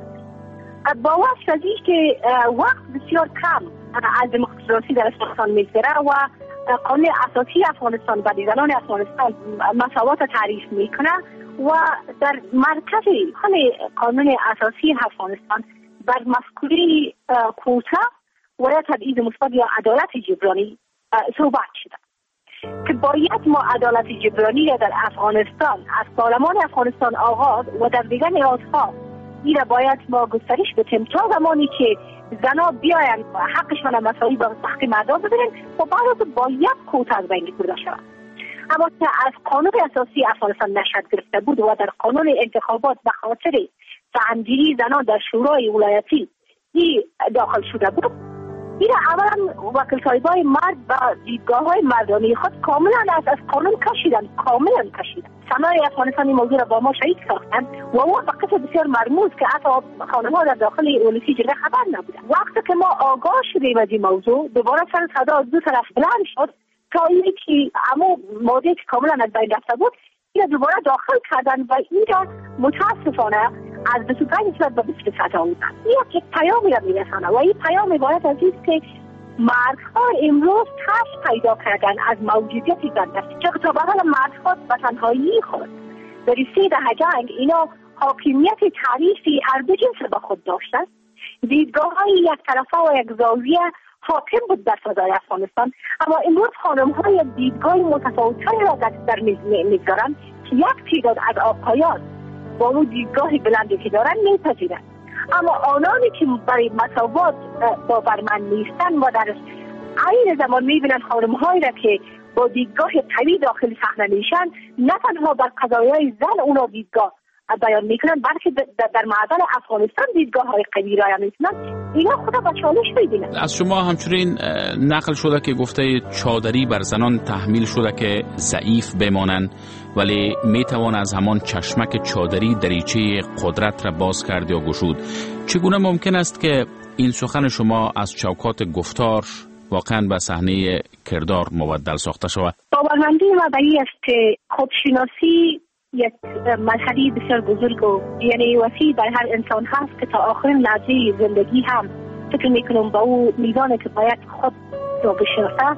Speaker 18: با وصف از این که وقت بسیار کم از دموکراسی در افغانستان میگذره و قانون اساسی افغانستان و زنان افغانستان مساوات تعریف میکنه و در مرکز همین قانون اساسی افغانستان بر مفکوره کوتا و یا تبعیض مثبت یا عدالت جبرانی صحبت شده که باید ما عدالت جبرانی را در افغانستان از پارلمان افغانستان آغاز و در دیگر نهادها این را باید ما گسترش بدیم تا زمانی که زنا بیاین حقشان مساوی با حق مردان ببینن و بعد باید کوتا از بین برده شود. اما که از قانون اساسی افغانستان نشد گرفته بود و در قانون انتخابات به خاطر سهمگیری زنان در شورای ولایتی این داخل شده بود، این اولا وکیل صاحبای مرد و دیدگاه‌های مردانی خود کاملا از قانون کاملا کشیدن. سنای افغانستانی موضوع را با ما شهید ساختن و او به قصد بسیار مرموز که حتی خانم‌ها در داخل ولایتی جلوه خبر نبودن. وقتی که ما آگاه شدیم از این موضوع، دوباره سر صدا از دو طرف بلند شد تا اینی که اما ماده که کاملا از بین رفته بود این دوباره داخل کردن و این را متاسفانه از 25 نسبت به 20 سطح آوردن. یک پیامی را میرسانه و این پیام عبارت از است که مردها امروز ترس پیدا کردن از موجودیت زن، چون تا به حال مردها به تنهایی خود در 3 دهه جنگ اینا حاکمیت تعریفی هر دو جنس به خود داشتن، دیدگاه‌های یک طرفه و یک زاویه حاکم بود در فضای افغانستان، اما امروز خانم‌های دیدگاه متفاوت‌تری را در می‌گذارند که یک تعداد از آقایان با اون دیدگاه بلندی که دارن میپذیرن، اما آنانی که برای مساوات باورمند نیستن و در عین زمان میبینن خانم‌هایی را که با دیدگاه قوی داخل صحنه میشن نه تنها بر قضایای زن اونا دیدگاه بیان میکنن بلکه در معدن افغانستان دیدگاه های قوی را میکنن، اینا خدا با چالش میبینن.
Speaker 10: از شما همچنین نقل شده که گفته چادری بر زنان تحمیل شده که ضعیف بمانند، ولی میتوان از همان چشمک چادری دریچه قدرت را باز کرد یا گشود. چگونه ممکن است که این سخن شما از چوکات گفتار واقعا به صحنه کردار مبدل ساخته شود؟
Speaker 18: باورمندی ما به این است که خودشناسی یک مرحله بسیار بزرگ و یعنی وسیع بر هر انسان هست که تا آخرین لحظه زندگی هم فکر میکنم با او میزانه که باید خود را بشناسه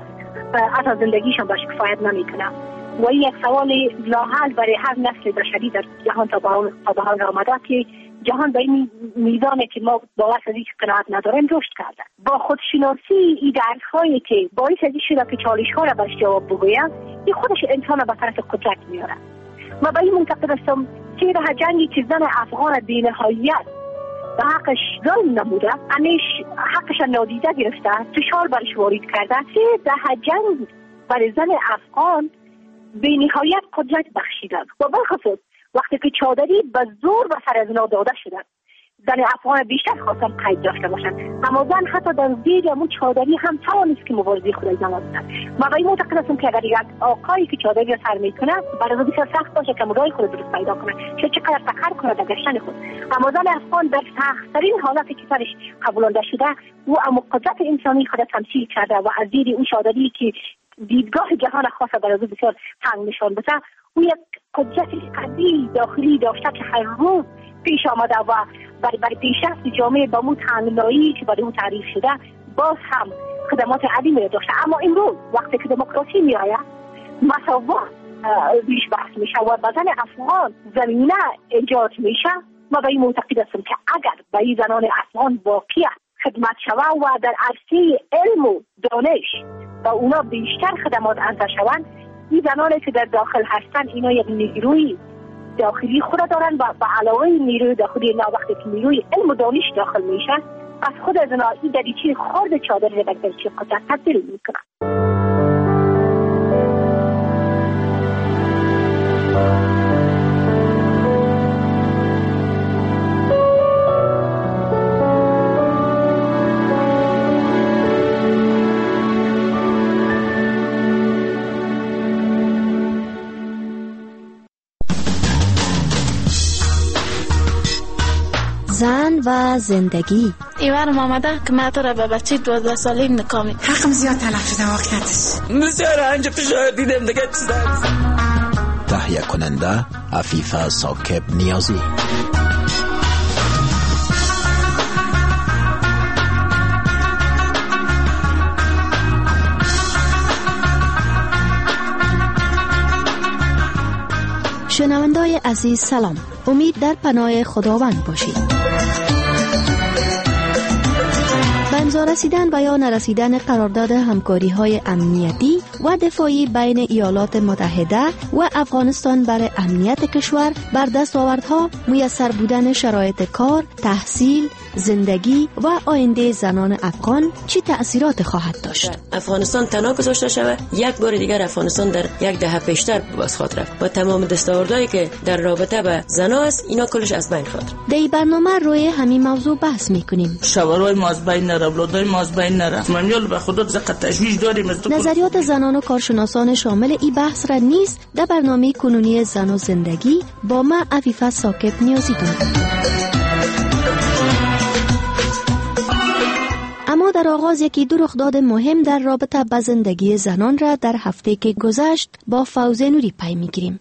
Speaker 18: حتی زندگیشان باش کفایت نمیکنه و این یک سوال لاحل برای هر نسل بشری در جهان تا به حال آمده که جهان به این میزانی که ما باور از هیچ قناعت نداریم رشد کرده. با خودشناسی این درس‌هایی که باعث از این شده که چالش‌ها را برش جواب بگویم، این خودش انسان به طرف قدرت میاره. و به این معتقد هستم که ده جنگی که زن افغان بی‌نهایت به حقش ظلم نموده، همیش حقش نادیده گرفته، فشار برش وارد کرده، که ده جنگ برای زن افغان بی‌نهایت قدرت بخشیدن و بالخصوص وقتی که چادری به زور به سر از اینا داده شدن، زن افغان بیشتر خواستن قید داشته باشن، اما زن حتی در زیر همون چادری هم توانست که مبارزه خود از نماز کنه. من به این معتقد هستم که اگر یک آقایی که چادری را سر میکنه برای او بسیار سخت باشه که راه خود درست پیدا کنه، چقدر سفر کنه در گشتن خود. اما زن افغان در سخت‌ترین حالتی که سرش قبولانده شده او اما قدرت انسانی خود تمثیل کرده و از زیر اون چادری که دیدگاه جهان خاصه برای او بسیار تنگ نشان بده، او یک قدرت قوی داخلی داشته که هر روز پیش آمده و برای پیشرفت جامعه با مو تنگنایی که برای او تعریف شده باز هم خدمات عظیمی را داشته. اما امروز وقتی که دموکراسی می آید مساوات بیش بحث میشه و بدن افغان زمینه ایجاد میشه. ما به این معتقد هستم که اگر به این زنان افغان واقعا خدمت شود و در عرصه علم و دانش و اونا بیشتر خدمات انجام شوند، این زنانی که در داخل هستن اینا یک نیروی داخلی خود دارن و به علاوه نیروی داخلی اینا وقتی که نیروی علم و دانش داخل میشن از خود از اینا این دریچه خرد چادر رو در دریچه قدرت تبدیل میکنن.
Speaker 14: زن و زندگی.
Speaker 19: ایوان آمده که من تو را به بچه 12 ساله نکامی
Speaker 20: حقم زیاد تلف شده واقعیتش
Speaker 19: بسیار رنج فشار دیدم دیگه چیز
Speaker 21: تهیه کننده عفیفه ثاقب نیازی.
Speaker 14: شنوندای عزیز سلام، امید در پناه خداوند باشید. به امضا رسیدن و یا نرسیدن قرارداد همکاری‌های امنیتی و دفاعی بین ایالات متحده و افغانستان برای امنیت کشور بر دستاوردها، میسر بودن شرایط کار، تحصیل، زندگی و آینده زنان افغان چی تأثیرات خواهد داشت؟
Speaker 22: افغانستان تنها گذاشته شود، یک بار دیگر افغانستان در یک دهه پیشتر باز خواهد رفت و تمام دستاوردهایی که در رابطه به زنان است اینا کلش از بین خواهد.
Speaker 14: در این برنامه روی همین موضوع بحث میکنیم.
Speaker 19: شوهرای ما از بین نره، اولادای ما از بین نره. ما میل به خدا زقه تشویش داریم.
Speaker 14: نظریات زنان و کارشناسان شامل این بحث را نیز در برنامه کنونی زن و زندگی با ما عفیفه ثاقب نیازی داریم. اما در آغاز یکی دو رخداد مهم در رابطه با زندگی زنان را در هفته که گذشت با فوزه نوری پی میگیریم.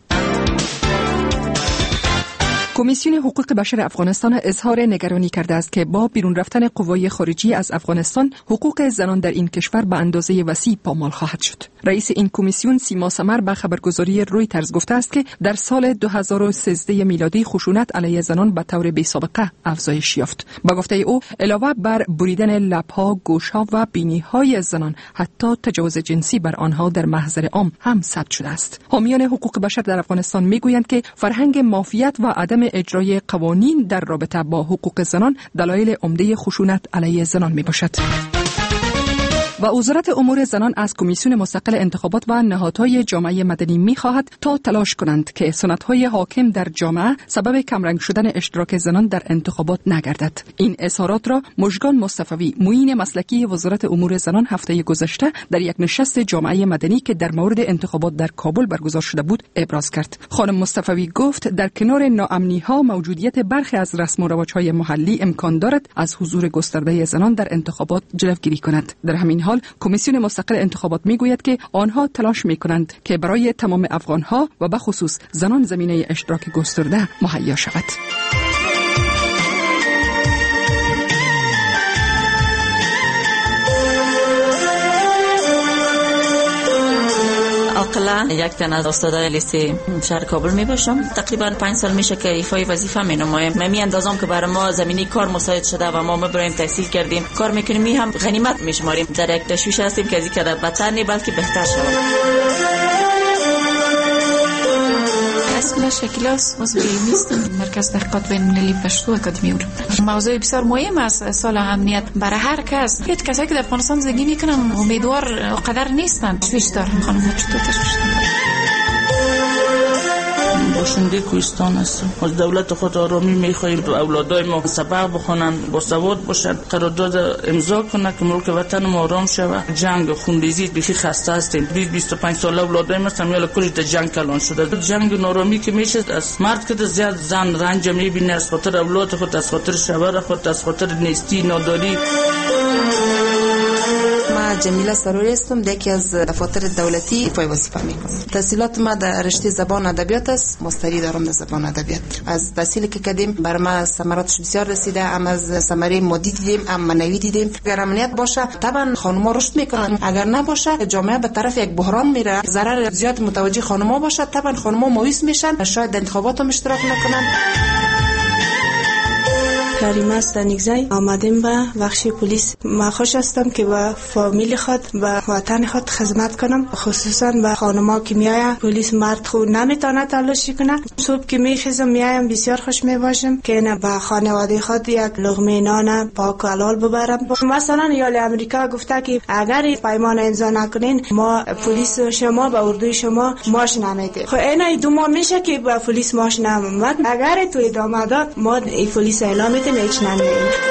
Speaker 23: کمیسیون حقوق بشر افغانستان اظهار نگرانی کرده است که با بیرون رفتن قوای خارجی از افغانستان حقوق زنان در این کشور به اندازه وسیع پامال خواهد شد. رئیس این کمیسیون سیما سمر به خبرگزاری رویترز گفته است که در سال 2013 میلادی خشونت علیه زنان به طور بی‌سابقه افزایش یافت. با گفته او علاوه بر بریدن لب‌ها، گوش‌ها و بینی‌های زنان، حتی تجاوز جنسی بر آنها در محضر عام هم ثبت شده است. حامیان حقوق بشر در افغانستان میگویند که فرهنگ مافیت و عدم اجرای قوانین در رابطه با حقوق زنان دلایل عمده خشونت علیه زنان می باشد. و وزارت امور زنان از کمیسیون مستقل انتخابات و نهادهای جامعه مدنی می‌خواهد تا تلاش کنند که سنت‌های حاکم در جامعه سبب کمرنگ شدن اشتراک زنان در انتخابات نگردد. این اظهارات را مژگان مصطفی، معین مسلکی وزارت امور زنان هفته گذشته در یک نشست جامعه مدنی که در مورد انتخابات در کابل برگزار شده بود ابراز کرد. خانم مصطفی گفت در کنار ناامنی‌ها موجودیت برخی از رسم و رواج‌های محلی امکان دارد از حضور گسترده زنان در انتخابات جلوگیری کند. در همین حال کمیسیون مستقل انتخابات میگوید که آنها تلاش میکنند که برای تمام افغانها و به خصوص زنان زمینه اشتراک گسترده مهیا شود.
Speaker 5: ساله یک تن از استادای لیسه شهر کابل می باشم. تقریبا 5 سال میشه که ایفای وظیفه می نمایم. من اندازم که برای ما زمینی کار مساعد شده و ما برایم تحصیل کردیم، کار میکنیم، می هم غنیمت میشماریم. در یک تشویش هستیم که از اینکه بدتر نی بلکه بهتر شود.
Speaker 6: اسم شکلاس عضو نیستم مرکز تحقیقات بین‌المللی پشتو اکادمی اروپا. موضوع بسیار مهم است سال امنیت برای هر کس. هیچ کسی که در افغانستان زندگی میکنن امیدوار قدر نیستن. بیشتر خانم چطور
Speaker 19: باشنده کوهستان هستم. از دولت خود آرامی میخواهیم اولادای ما سبق بخونن، با سواد باشن، قرارداد امضا کنن که ملک وطن ما آرام شود. جنگ خونریزی بخی خسته هستیم. 20-25 ساله اولادای ما سمیال کلی در جنگ کلان شده. جنگ نارامی که میشه از مرد که زیاد زن رنج میبینه از خاطر اولاد خود، از خاطر شوهر خود، از خاطر نیستی ناداری.
Speaker 7: من جمیله سروری هستم، یکی از دفاتر دولتی فای وظیفه میکنم. تحصیلات ما در رشته زبان ادبیات است، ماستری دارم در زبان ادبیات. از تحصیلی که کردیم بر ما ثمراتش بسیار رسیده، هم از ثمره مادی دیدیم، هم معنوی دیدیم. اگر امنیت باشه طبعا خانم‌ها رشد میکنن، اگر نباشه جامعه به طرف یک بحران میره. ضرر زیاد متوجه خانم‌ها باشه طبعا خانم‌ها مایوس میشن، شاید انتخابات هم اشتراک نکنن.
Speaker 24: کریمه استانیگزی آمدیم به بخش پلیس. من خوش هستم که به فامیل خود و وطن خود خدمت کنم، خصوصا به خانم‌ها که میایم. پلیس مرد خود نمیتونه تلاش کنه. صبح که میخیزم میایم بسیار خوش میباشم که نه به خانواده خود یک لقمه نان پاک و حلال ببرم. مثلا ایالات امریکا گفته که اگر پیمان امضا نکنین ما پلیس شما به اردوی شما ماش نمیده. خب اینا 2 ماه میشه که به پلیس ماش نمیاد. اگر تو ادامه داد ما ای پلیس اعلام میکنیم هیچ نمیدیم.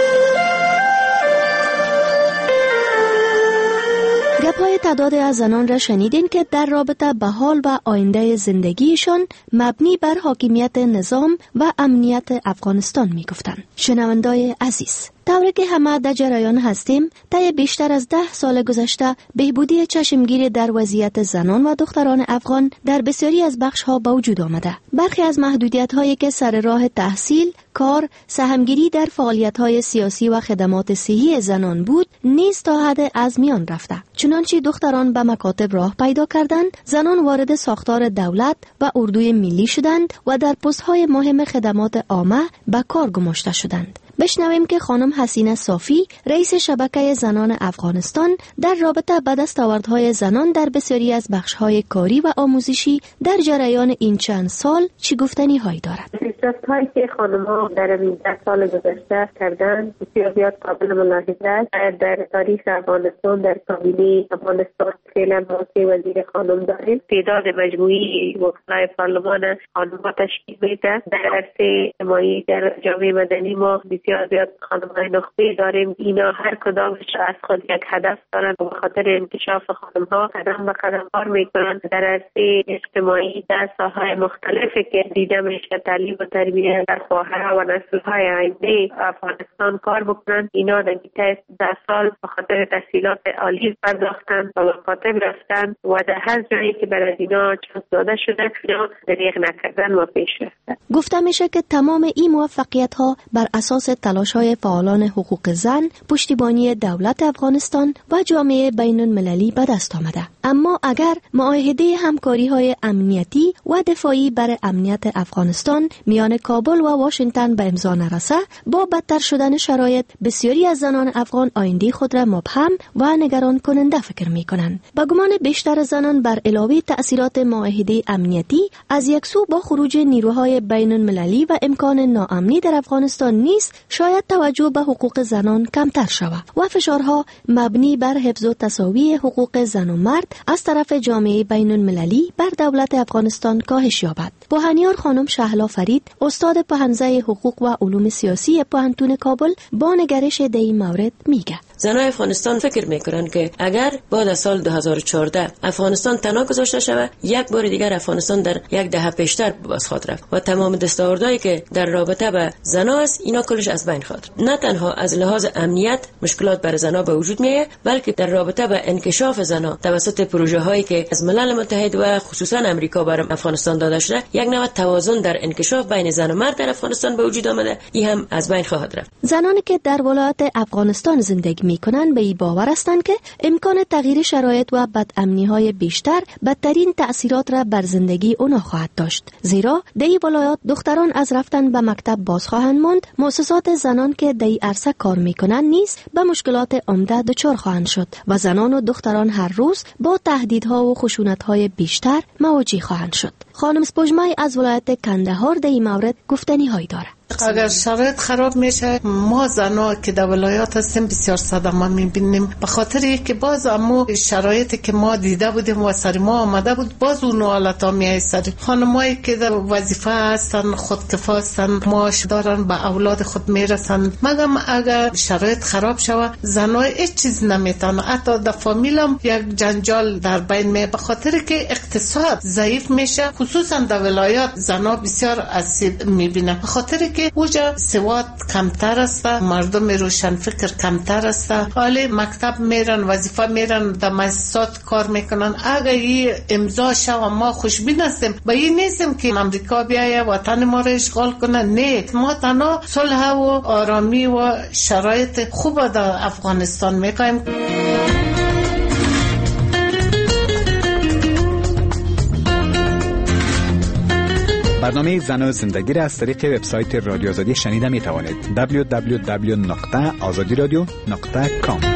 Speaker 25: گپ‌های تعداد از زنان را شنیدین که در رابطه به حال و آینده زندگیشان مبنی بر حاکمیت نظام و امنیت افغانستان می‌گفتند. شنوندای عزیز، طوری که همه در جریان هستیم، طی بیشتر از 10 سال گذشته بهبودی چشمگیر در وضعیت زنان و دختران افغان در بسیاری از بخش‌ها به وجود آمده. برخی از محدودیت‌هایی که سر راه تحصیل، کار، سهمگیری در فعالیت‌های سیاسی و خدمات صحی زنان بود، نیز تا حد از میان رفته. چنانچه دختران به مکاتب راه پیدا کردند، زنان وارد ساختار دولت و اردوی ملی شدند و در پست‌های مهم خدمات عامه به کار گماشته شدند. بشنویم که خانم حسینه صافی، رئیس شبکه زنان افغانستان، در رابطه با دستاوردهای زنان در بسیاری از بخش‌های کاری و آموزشی در جریان این چند سال چی گفتنی هایی دارد.
Speaker 26: پیشرفت‌هایی که خانم‌ها در این 10 سال گذشته کردند بسیار زیاد قابل ملاحظه است. در تاریخ افغانستان در کابینه افغانستان فعلا ما 3 وزیر خانم داریم. تعداد مجموعی وکلای پارلمان خانم‌ها تشکیل میده. در عرصه اجتماعی در جامعه مدنی ما بسیار زیاد خانم‌های نخبه داریم. اینا هر کدامش از خود یک هدف دارند و به خاطر انکشاف خانم‌ها قدم به قدم کار میکنند. در عرصه اجتماعی در ساحه‌های مختلفی که دیده میشه تعلیم و تربیت در خواهرها و نسل‌های آینده افغانستان کار بکنند. اینا در طی 10 سال به خاطر تحصیلات عالی پرداختند و مکاتب رفتند و در هر جایی که برای اینا چانس داده شده اینا دریغ نکردن و پیش رفتند.
Speaker 25: گفته میشه که تمام این موفقیت‌ها بر اساس تلاش‌های فعالان حقوق زن، پشتیبانی دولت افغانستان و جامعه بین‌المللی به دست آمده. اما اگر معاهده همکاری‌های امنیتی و دفاعی بر امنیت افغانستان میان کابل و واشنگتن به امضا نرسه، با بدتر شدن شرایط بسیاری از زنان افغان آینده خود را مبهم و نگران کننده فکر می‌کنند. با گمان بیشتر زنان بر علاوه تأثیرات معاهده امنیتی، از یک سو با خروج نیروهای بین‌المللی و امکان ناامنی در افغانستان نیست، شاید توجه به حقوق زنان کمتر شود و فشارها مبنی بر حفظ و تساوی حقوق زن و مرد از طرف جامعه بین‌المللی بر دولت افغانستان کاهش یابد. بوهنیار خانم شهلا فرید، استاد پوهنځای حقوق و علوم سیاسی پوهنتون کابل، با نگرش در این مورد میگه:
Speaker 22: زنای افغانستان فکر میکنن که اگر بعد از سال 2014 افغانستان تنها گذاشته شود، یک بار دیگر افغانستان در یک دهه پیشتر باز خواهد رفت و تمام دستاوردهایی که در رابطه با زنا است اینا کلش از بین خواهد. نه تنها از لحاظ امنیت مشکلات بر زنا به وجود میاد، بلکه در رابطه با انکشاف زنا توسط پروژه هایی که از ملل متحد و خصوصا امریکا بر افغانستان داده شده، یک نوع توازن در انکشاف بین زن و مرد در افغانستان به وجود آمده، این هم از بین خواهد رفت.
Speaker 25: زنانی که در ولایت افغانستان زندگی زندگی میکنند به این باور هستند که امکان تغییر شرایط و بدامنی‌های بیشتر بدترین تأثیرات را بر زندگی اونا خواهد داشت. زیرا در این ولایات دختران از رفتن به مکتب باز خواهند ماند، مؤسسات زنان که در این عرصه کار میکنند نیز به مشکلات عمده دچار خواهند شد و زنان و دختران هر روز با تهدیدها و خشونت‌های بیشتر مواجه خواهند شد. خانم سپوږمۍ از ولایت کندهار در این مورد گفتنی هایی داره.
Speaker 3: اگر شرایط خراب میشه، ما زنها که در ولایات هستیم بسیار صدمه میبینیم، به خاطر اینکه باز اما شرایطی که ما دیده بودیم و سر ما آمده بود باز اون حالتا میایستد. خانمایی که در وظیفه هستن، خودکفا هستن، معاش دارن، به اولاد خود میرسن. مگم اگر شرایط خراب شوه زنها هیچ چیز نمیتونن، حتی در فامیل هم یک جنجال در بین می، به خاطر که اقتصاد ضعیف میشه. خصوصا در ولایات زنها بسیار اسید میبینه، به خاطر که اوجا سواد کمتر است، مردم روشن فکر کمتر است، حالی مکتب میرن، وظیفه میرن، در مؤسسات کار میکنن. اگر این امضا شو ما خوشبین هستیم، با این نیستیم که امریکا بیایه وطن ما را اشغال کنه. نه، ما تنها صلح و آرامی و شرایط خوب در افغانستان میخوایم.
Speaker 4: برنامه زن و زندگی را از طریق وبسایت رادیو آزادی شنیده می توانید. www.azadiradio.com.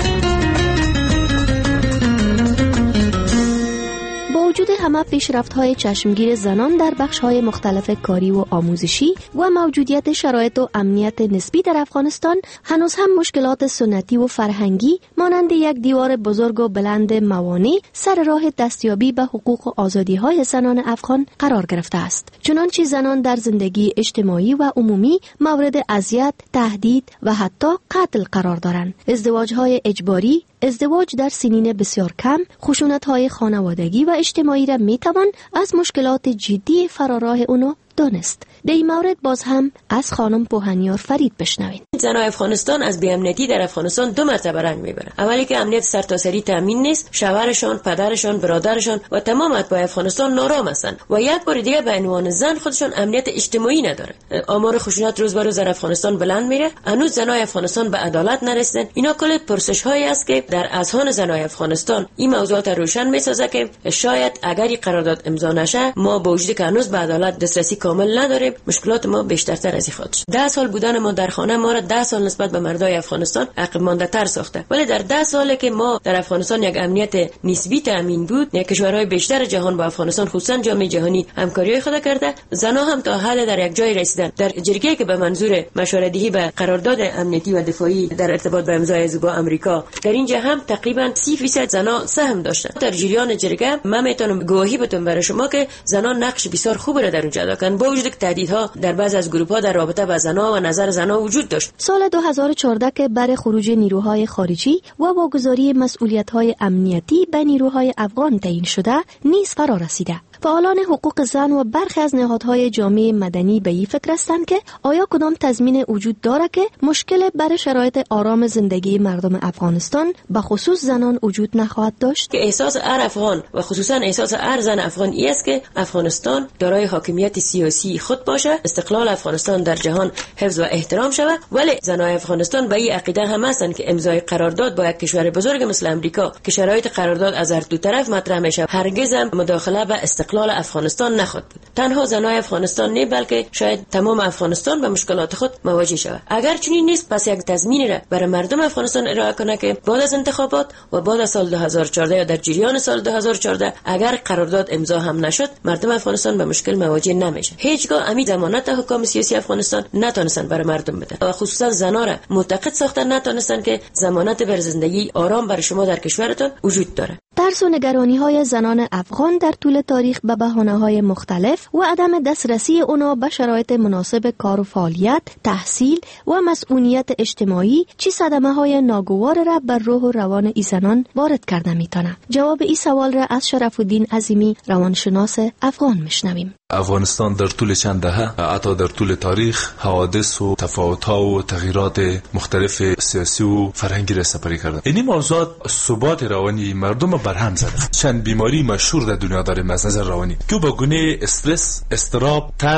Speaker 25: وجود همه پیشرفت‌های چشمگیر زنان در بخش‌های مختلف کاری و آموزشی و موجودیت شرایط و امنیت نسبی در افغانستان، هنوز هم مشکلات سنتی و فرهنگی مانند یک دیوار بزرگ و بلند موانع سر راه دستیابی به حقوق و آزادی‌های زنان افغان قرار گرفته است. چنانچه زنان در زندگی اجتماعی و عمومی مورد اذیت، تهدید و حتی قتل قرار دارند. ازدواج‌های اجباری، ازدواج در سنین بسیار کم، خشونت‌های خانوادگی و اجتماعی را میتوان از مشکلات جدی فراراه اونو دانست. در این مورد باز هم از خانم پوهنیار فرید بشنوید.
Speaker 22: زنان افغانستان از بی‌امنیتی در افغانستان دو مرتبه رنج میبرند. اولی که امنیت سرتاسری تامین نیست، شوهرشان، پدرشان، برادرشان و تمام اتباع افغانستان نارام هستند و یک بار دیگه به عنوان زن خودشان امنیت اجتماعی نداره. آمار خشونت روز به روز در افغانستان بلند میره. هنوز زنای افغانستان به عدالت نرسیدن. اینا کل پرسش‌هایی است که در اذهان زنای افغانستان این موضوعات روشن میسازه که شاید اگر این قرارداد امضا نشه، ما با وجودی که هنوز به عدالت دسترسی کامل نداریم، مشکلات ما بیشترتر از این خواهد شد. 10 سال بودن ما در خانه ما را 10 سال نسبت به مردای افغانستان عقب مانده تر ساخته. ولی در 10 سالی که ما در افغانستان یک امنیت نسبی تامین بود، یک کشورهای بیشتر جهان با افغانستان خصوصا جامعه جهانی همکاری خود کرده، زنها هم تا حال در یک جای رسیدن. در جرگه‌ای که به منظور مشوره‌دهی به قرارداد امنیتی و دفاعی در ارتباط با امضای با آمریکا، در اینجا هم تقریبا 30% زنها سهم داشتن. در جریان جرگه من میتونم گواهی بدم برای شما که زنان نقش بسیار خوبی را در اونجا ادا کردن، با وجود که تهدیدها در بعض از گروه‌ها در رابطه با زنها و نظر زنها وجود داشت.
Speaker 25: سال 2014 که برای خروج نیروهای خارجی و واگذاری مسئولیت‌های امنیتی به نیروهای افغان تعیین شده، نیز فرا رسیده. فعالان حقوق زن و برخی از نهادهای جامعه مدنی به این فکر هستند که آیا کدام تضمین وجود داره که مشکل برای شرایط آرام زندگی مردم افغانستان به خصوص زنان وجود نخواهد داشت؟
Speaker 22: که احساس هر افغان و خصوصا احساس هر زن افغان است که افغانستان دارای حاکمیت سیاسی خود باشه، استقلال افغانستان در جهان حفظ و احترام شود. ولی زنای افغانستان به این عقیده هم هستند که امضای قرارداد با یک کشور بزرگ مثل امریکا که شرایط قرارداد از هر دو طرف مطرح میشه، هرگز هم مداخله به استقلال افغانستان نخواهد بود. تنها زنای افغانستان نه، بلکه شاید تمام افغانستان به مشکلات خود مواجه شود. اگر چنین نیست، پس یک تضمینی را برای مردم افغانستان ارائه کنه که بعد از انتخابات و بعد از سال 2014 یا در جریان سال 2014 اگر قرارداد امضا هم نشد، مردم افغانستان به مشکل مواجه نمیشه. هیچگاه امی ضمانت حکام سیاسی افغانستان نتونستن برای مردم بدن و خصوصا زنا را معتقد ساختن نتونستن که ضمانت بر زندگی آرام برای شما در کشورتان وجود داره.
Speaker 25: ترس و نگرانی‌های زنان افغان در طول تاریخ به بهانه‌های مختلف و عدم دسترسی اونا به شرایط مناسب کار و فعالیت، تحصیل و مسئولیت اجتماعی چه صدمه‌های ناگوار را بر روح و روان ای زنان وارد کرده می‌تونه. جواب این سوال را از شرف الدین عظیمی، روانشناس افغان، میشنویم.
Speaker 8: افغانستان در طول چند دهه، حتی در طول تاریخ، حوادث و تفاوت‌ها و تغییرات مختلف سیاسی و فرهنگی را سپری کرده. این موضوعات ثبات روانی مردم برهم زده. چند بیماری مشهور در دنیا داریم از نظر روانی که با گونه استرس، اضطراب، ترس،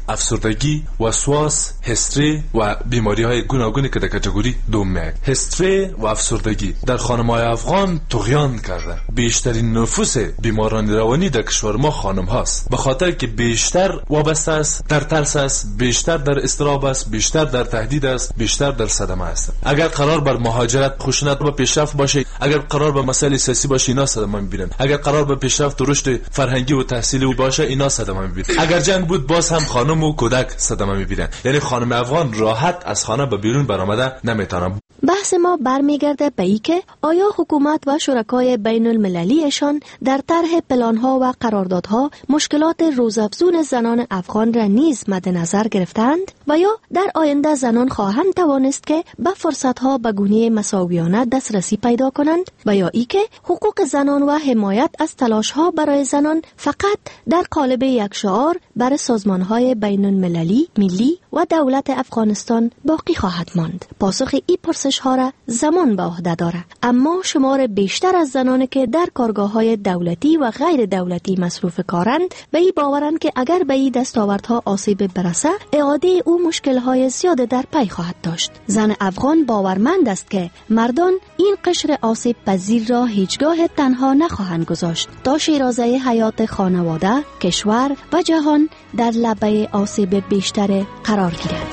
Speaker 8: افسردگی، وسواس، هستری و بیماری‌های گوناگونی که در کاتگوری دوم میاد. هستری و افسردگی در خانم‌های افغان طغیان کرده. بیشترین نفوس بیماران روانی در کشور ما خانم هاست، به خاطر که بیشتر وابسته است، در ترس است، بیشتر در اضطراب است، بیشتر در تهدید است، بیشتر در صدمه است. اگر قرار بر مهاجرت، خشونت و پیشرفت باشه، اگر قرار بر مسائل سیاسی باشه، اینا صدمه می‌بینن. اگر قرار بر پیشرفت و رشد فرهنگی و تحصیلی باشه، اینا صدمه می‌بینن. اگر جنگ بود، باز هم خانم و کودک صدمه می‌بینن. یعنی خانم افغان راحت از خانه به بیرون برآمده نمیتونه.
Speaker 25: بحث ما برمیگرده به این که آیا حکومت و شرکای بین المللیشان در طرح پلان‌ها و قراردادها مشکلات روزافزون زنان افغان را نیز مد نظر گرفتند و یا در آینده زنان خواهند توانست که به فرصت‌ها به گونه مساویانه دسترسی پیدا کنند و یا ای که حقوق زنان و حمایت از تلاش‌ها برای زنان فقط در قالب یک شعار بر سازمان‌های بین المللی، ملی و دولت افغانستان باقی خواهد ماند. پاسخ این پرسش‌ها را زمان به عهده دارد، اما شمار بیشتر از زنانی که در کارگاه‌های دولتی و غیر دولتی مصروف کارند به این باورند که اگر به این دستاوردها آسیب برسه اعاده او مشکل‌های زیاد در پی خواهد داشت. زن افغان باورمند است که مردان این قشر آسیب پذیر را هیچگاه تنها نخواهند گذاشت تا شیرازه حیات خانواده، کشور و جهان در لبه آسیب بیشتر قرار گیرد.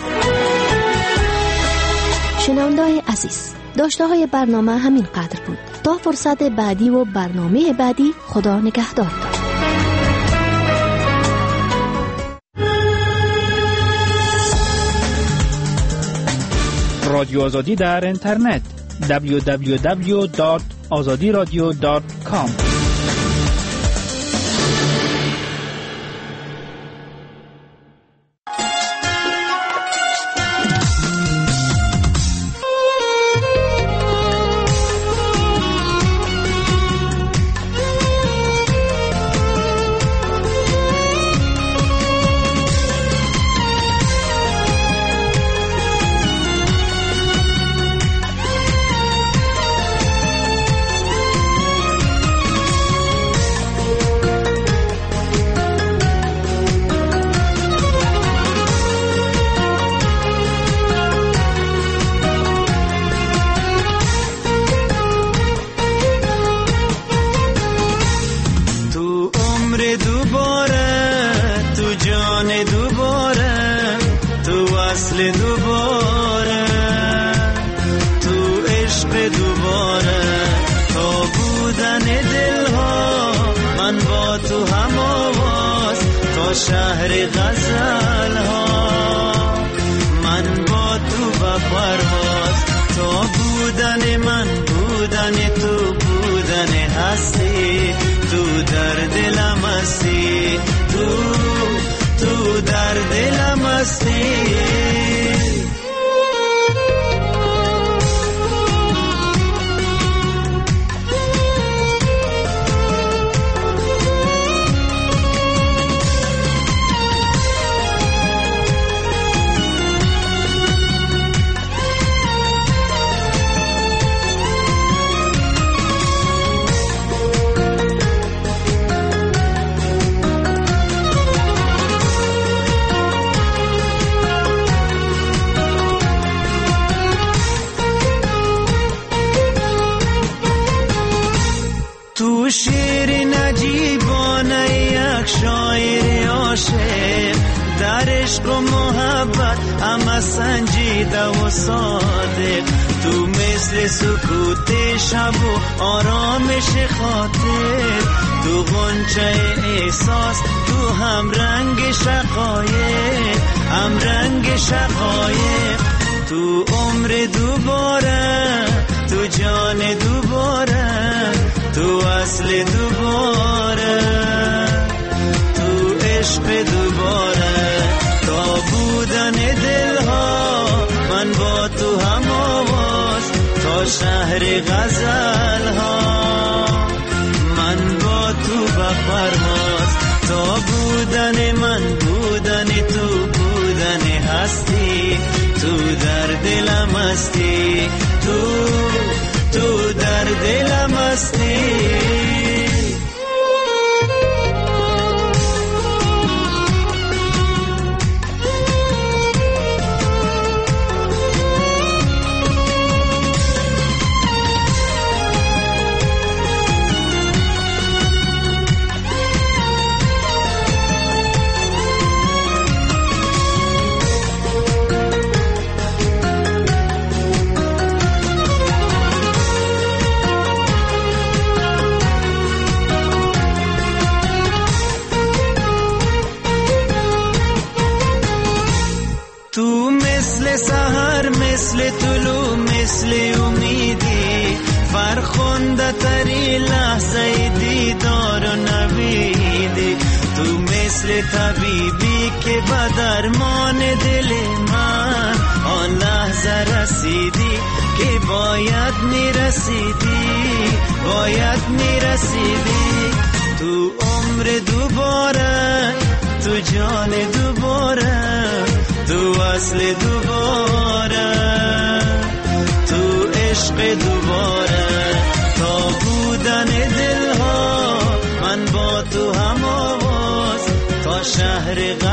Speaker 25: شنونده‌های عزیز، داشته های برنامه همین قدر بود. تا فرصت بعدی و برنامه بعدی، خدا نگهدار.
Speaker 9: رادیو آزادی در اینترنت www.azadiradio.com.
Speaker 11: شهر غزل ها من با تو با پرواز، تو بودن من بودن تو بودن هستی، تو در دلم هستی، تو در دلم هستی. تو شیر نجیبانه یک شاعر عاشق، در عشق و محبت اما سنجیده و صادق، تو مثل سکوت شب و آرامش خاطر، تو غنچه احساس، تو هم رنگ شقایق، هم رنگ شقایق، تو عمر دوباره، تو جان دوباره، تو اصل دوباره، تو عشق دوباره، تا بودن دلها من با تو هم آواز، تا شهر غزل ها من با تو با پرواز، تا بودن من بودن تو بودن هستی، تو در دلم هستی، تو در دلم هستی. کوچولو مثل امیدی، فرخنده تری لحظه دیدار و نویدی. تو مثل طبیبی که به درمان دل من آن لحظه رسیدی که باید میرسیدی. تو عمر دوباره، تو جان دوباره، تو اصل دوباره، تو عشق دوباره. تا بودن دلها من با تو هم آواز، تا شهر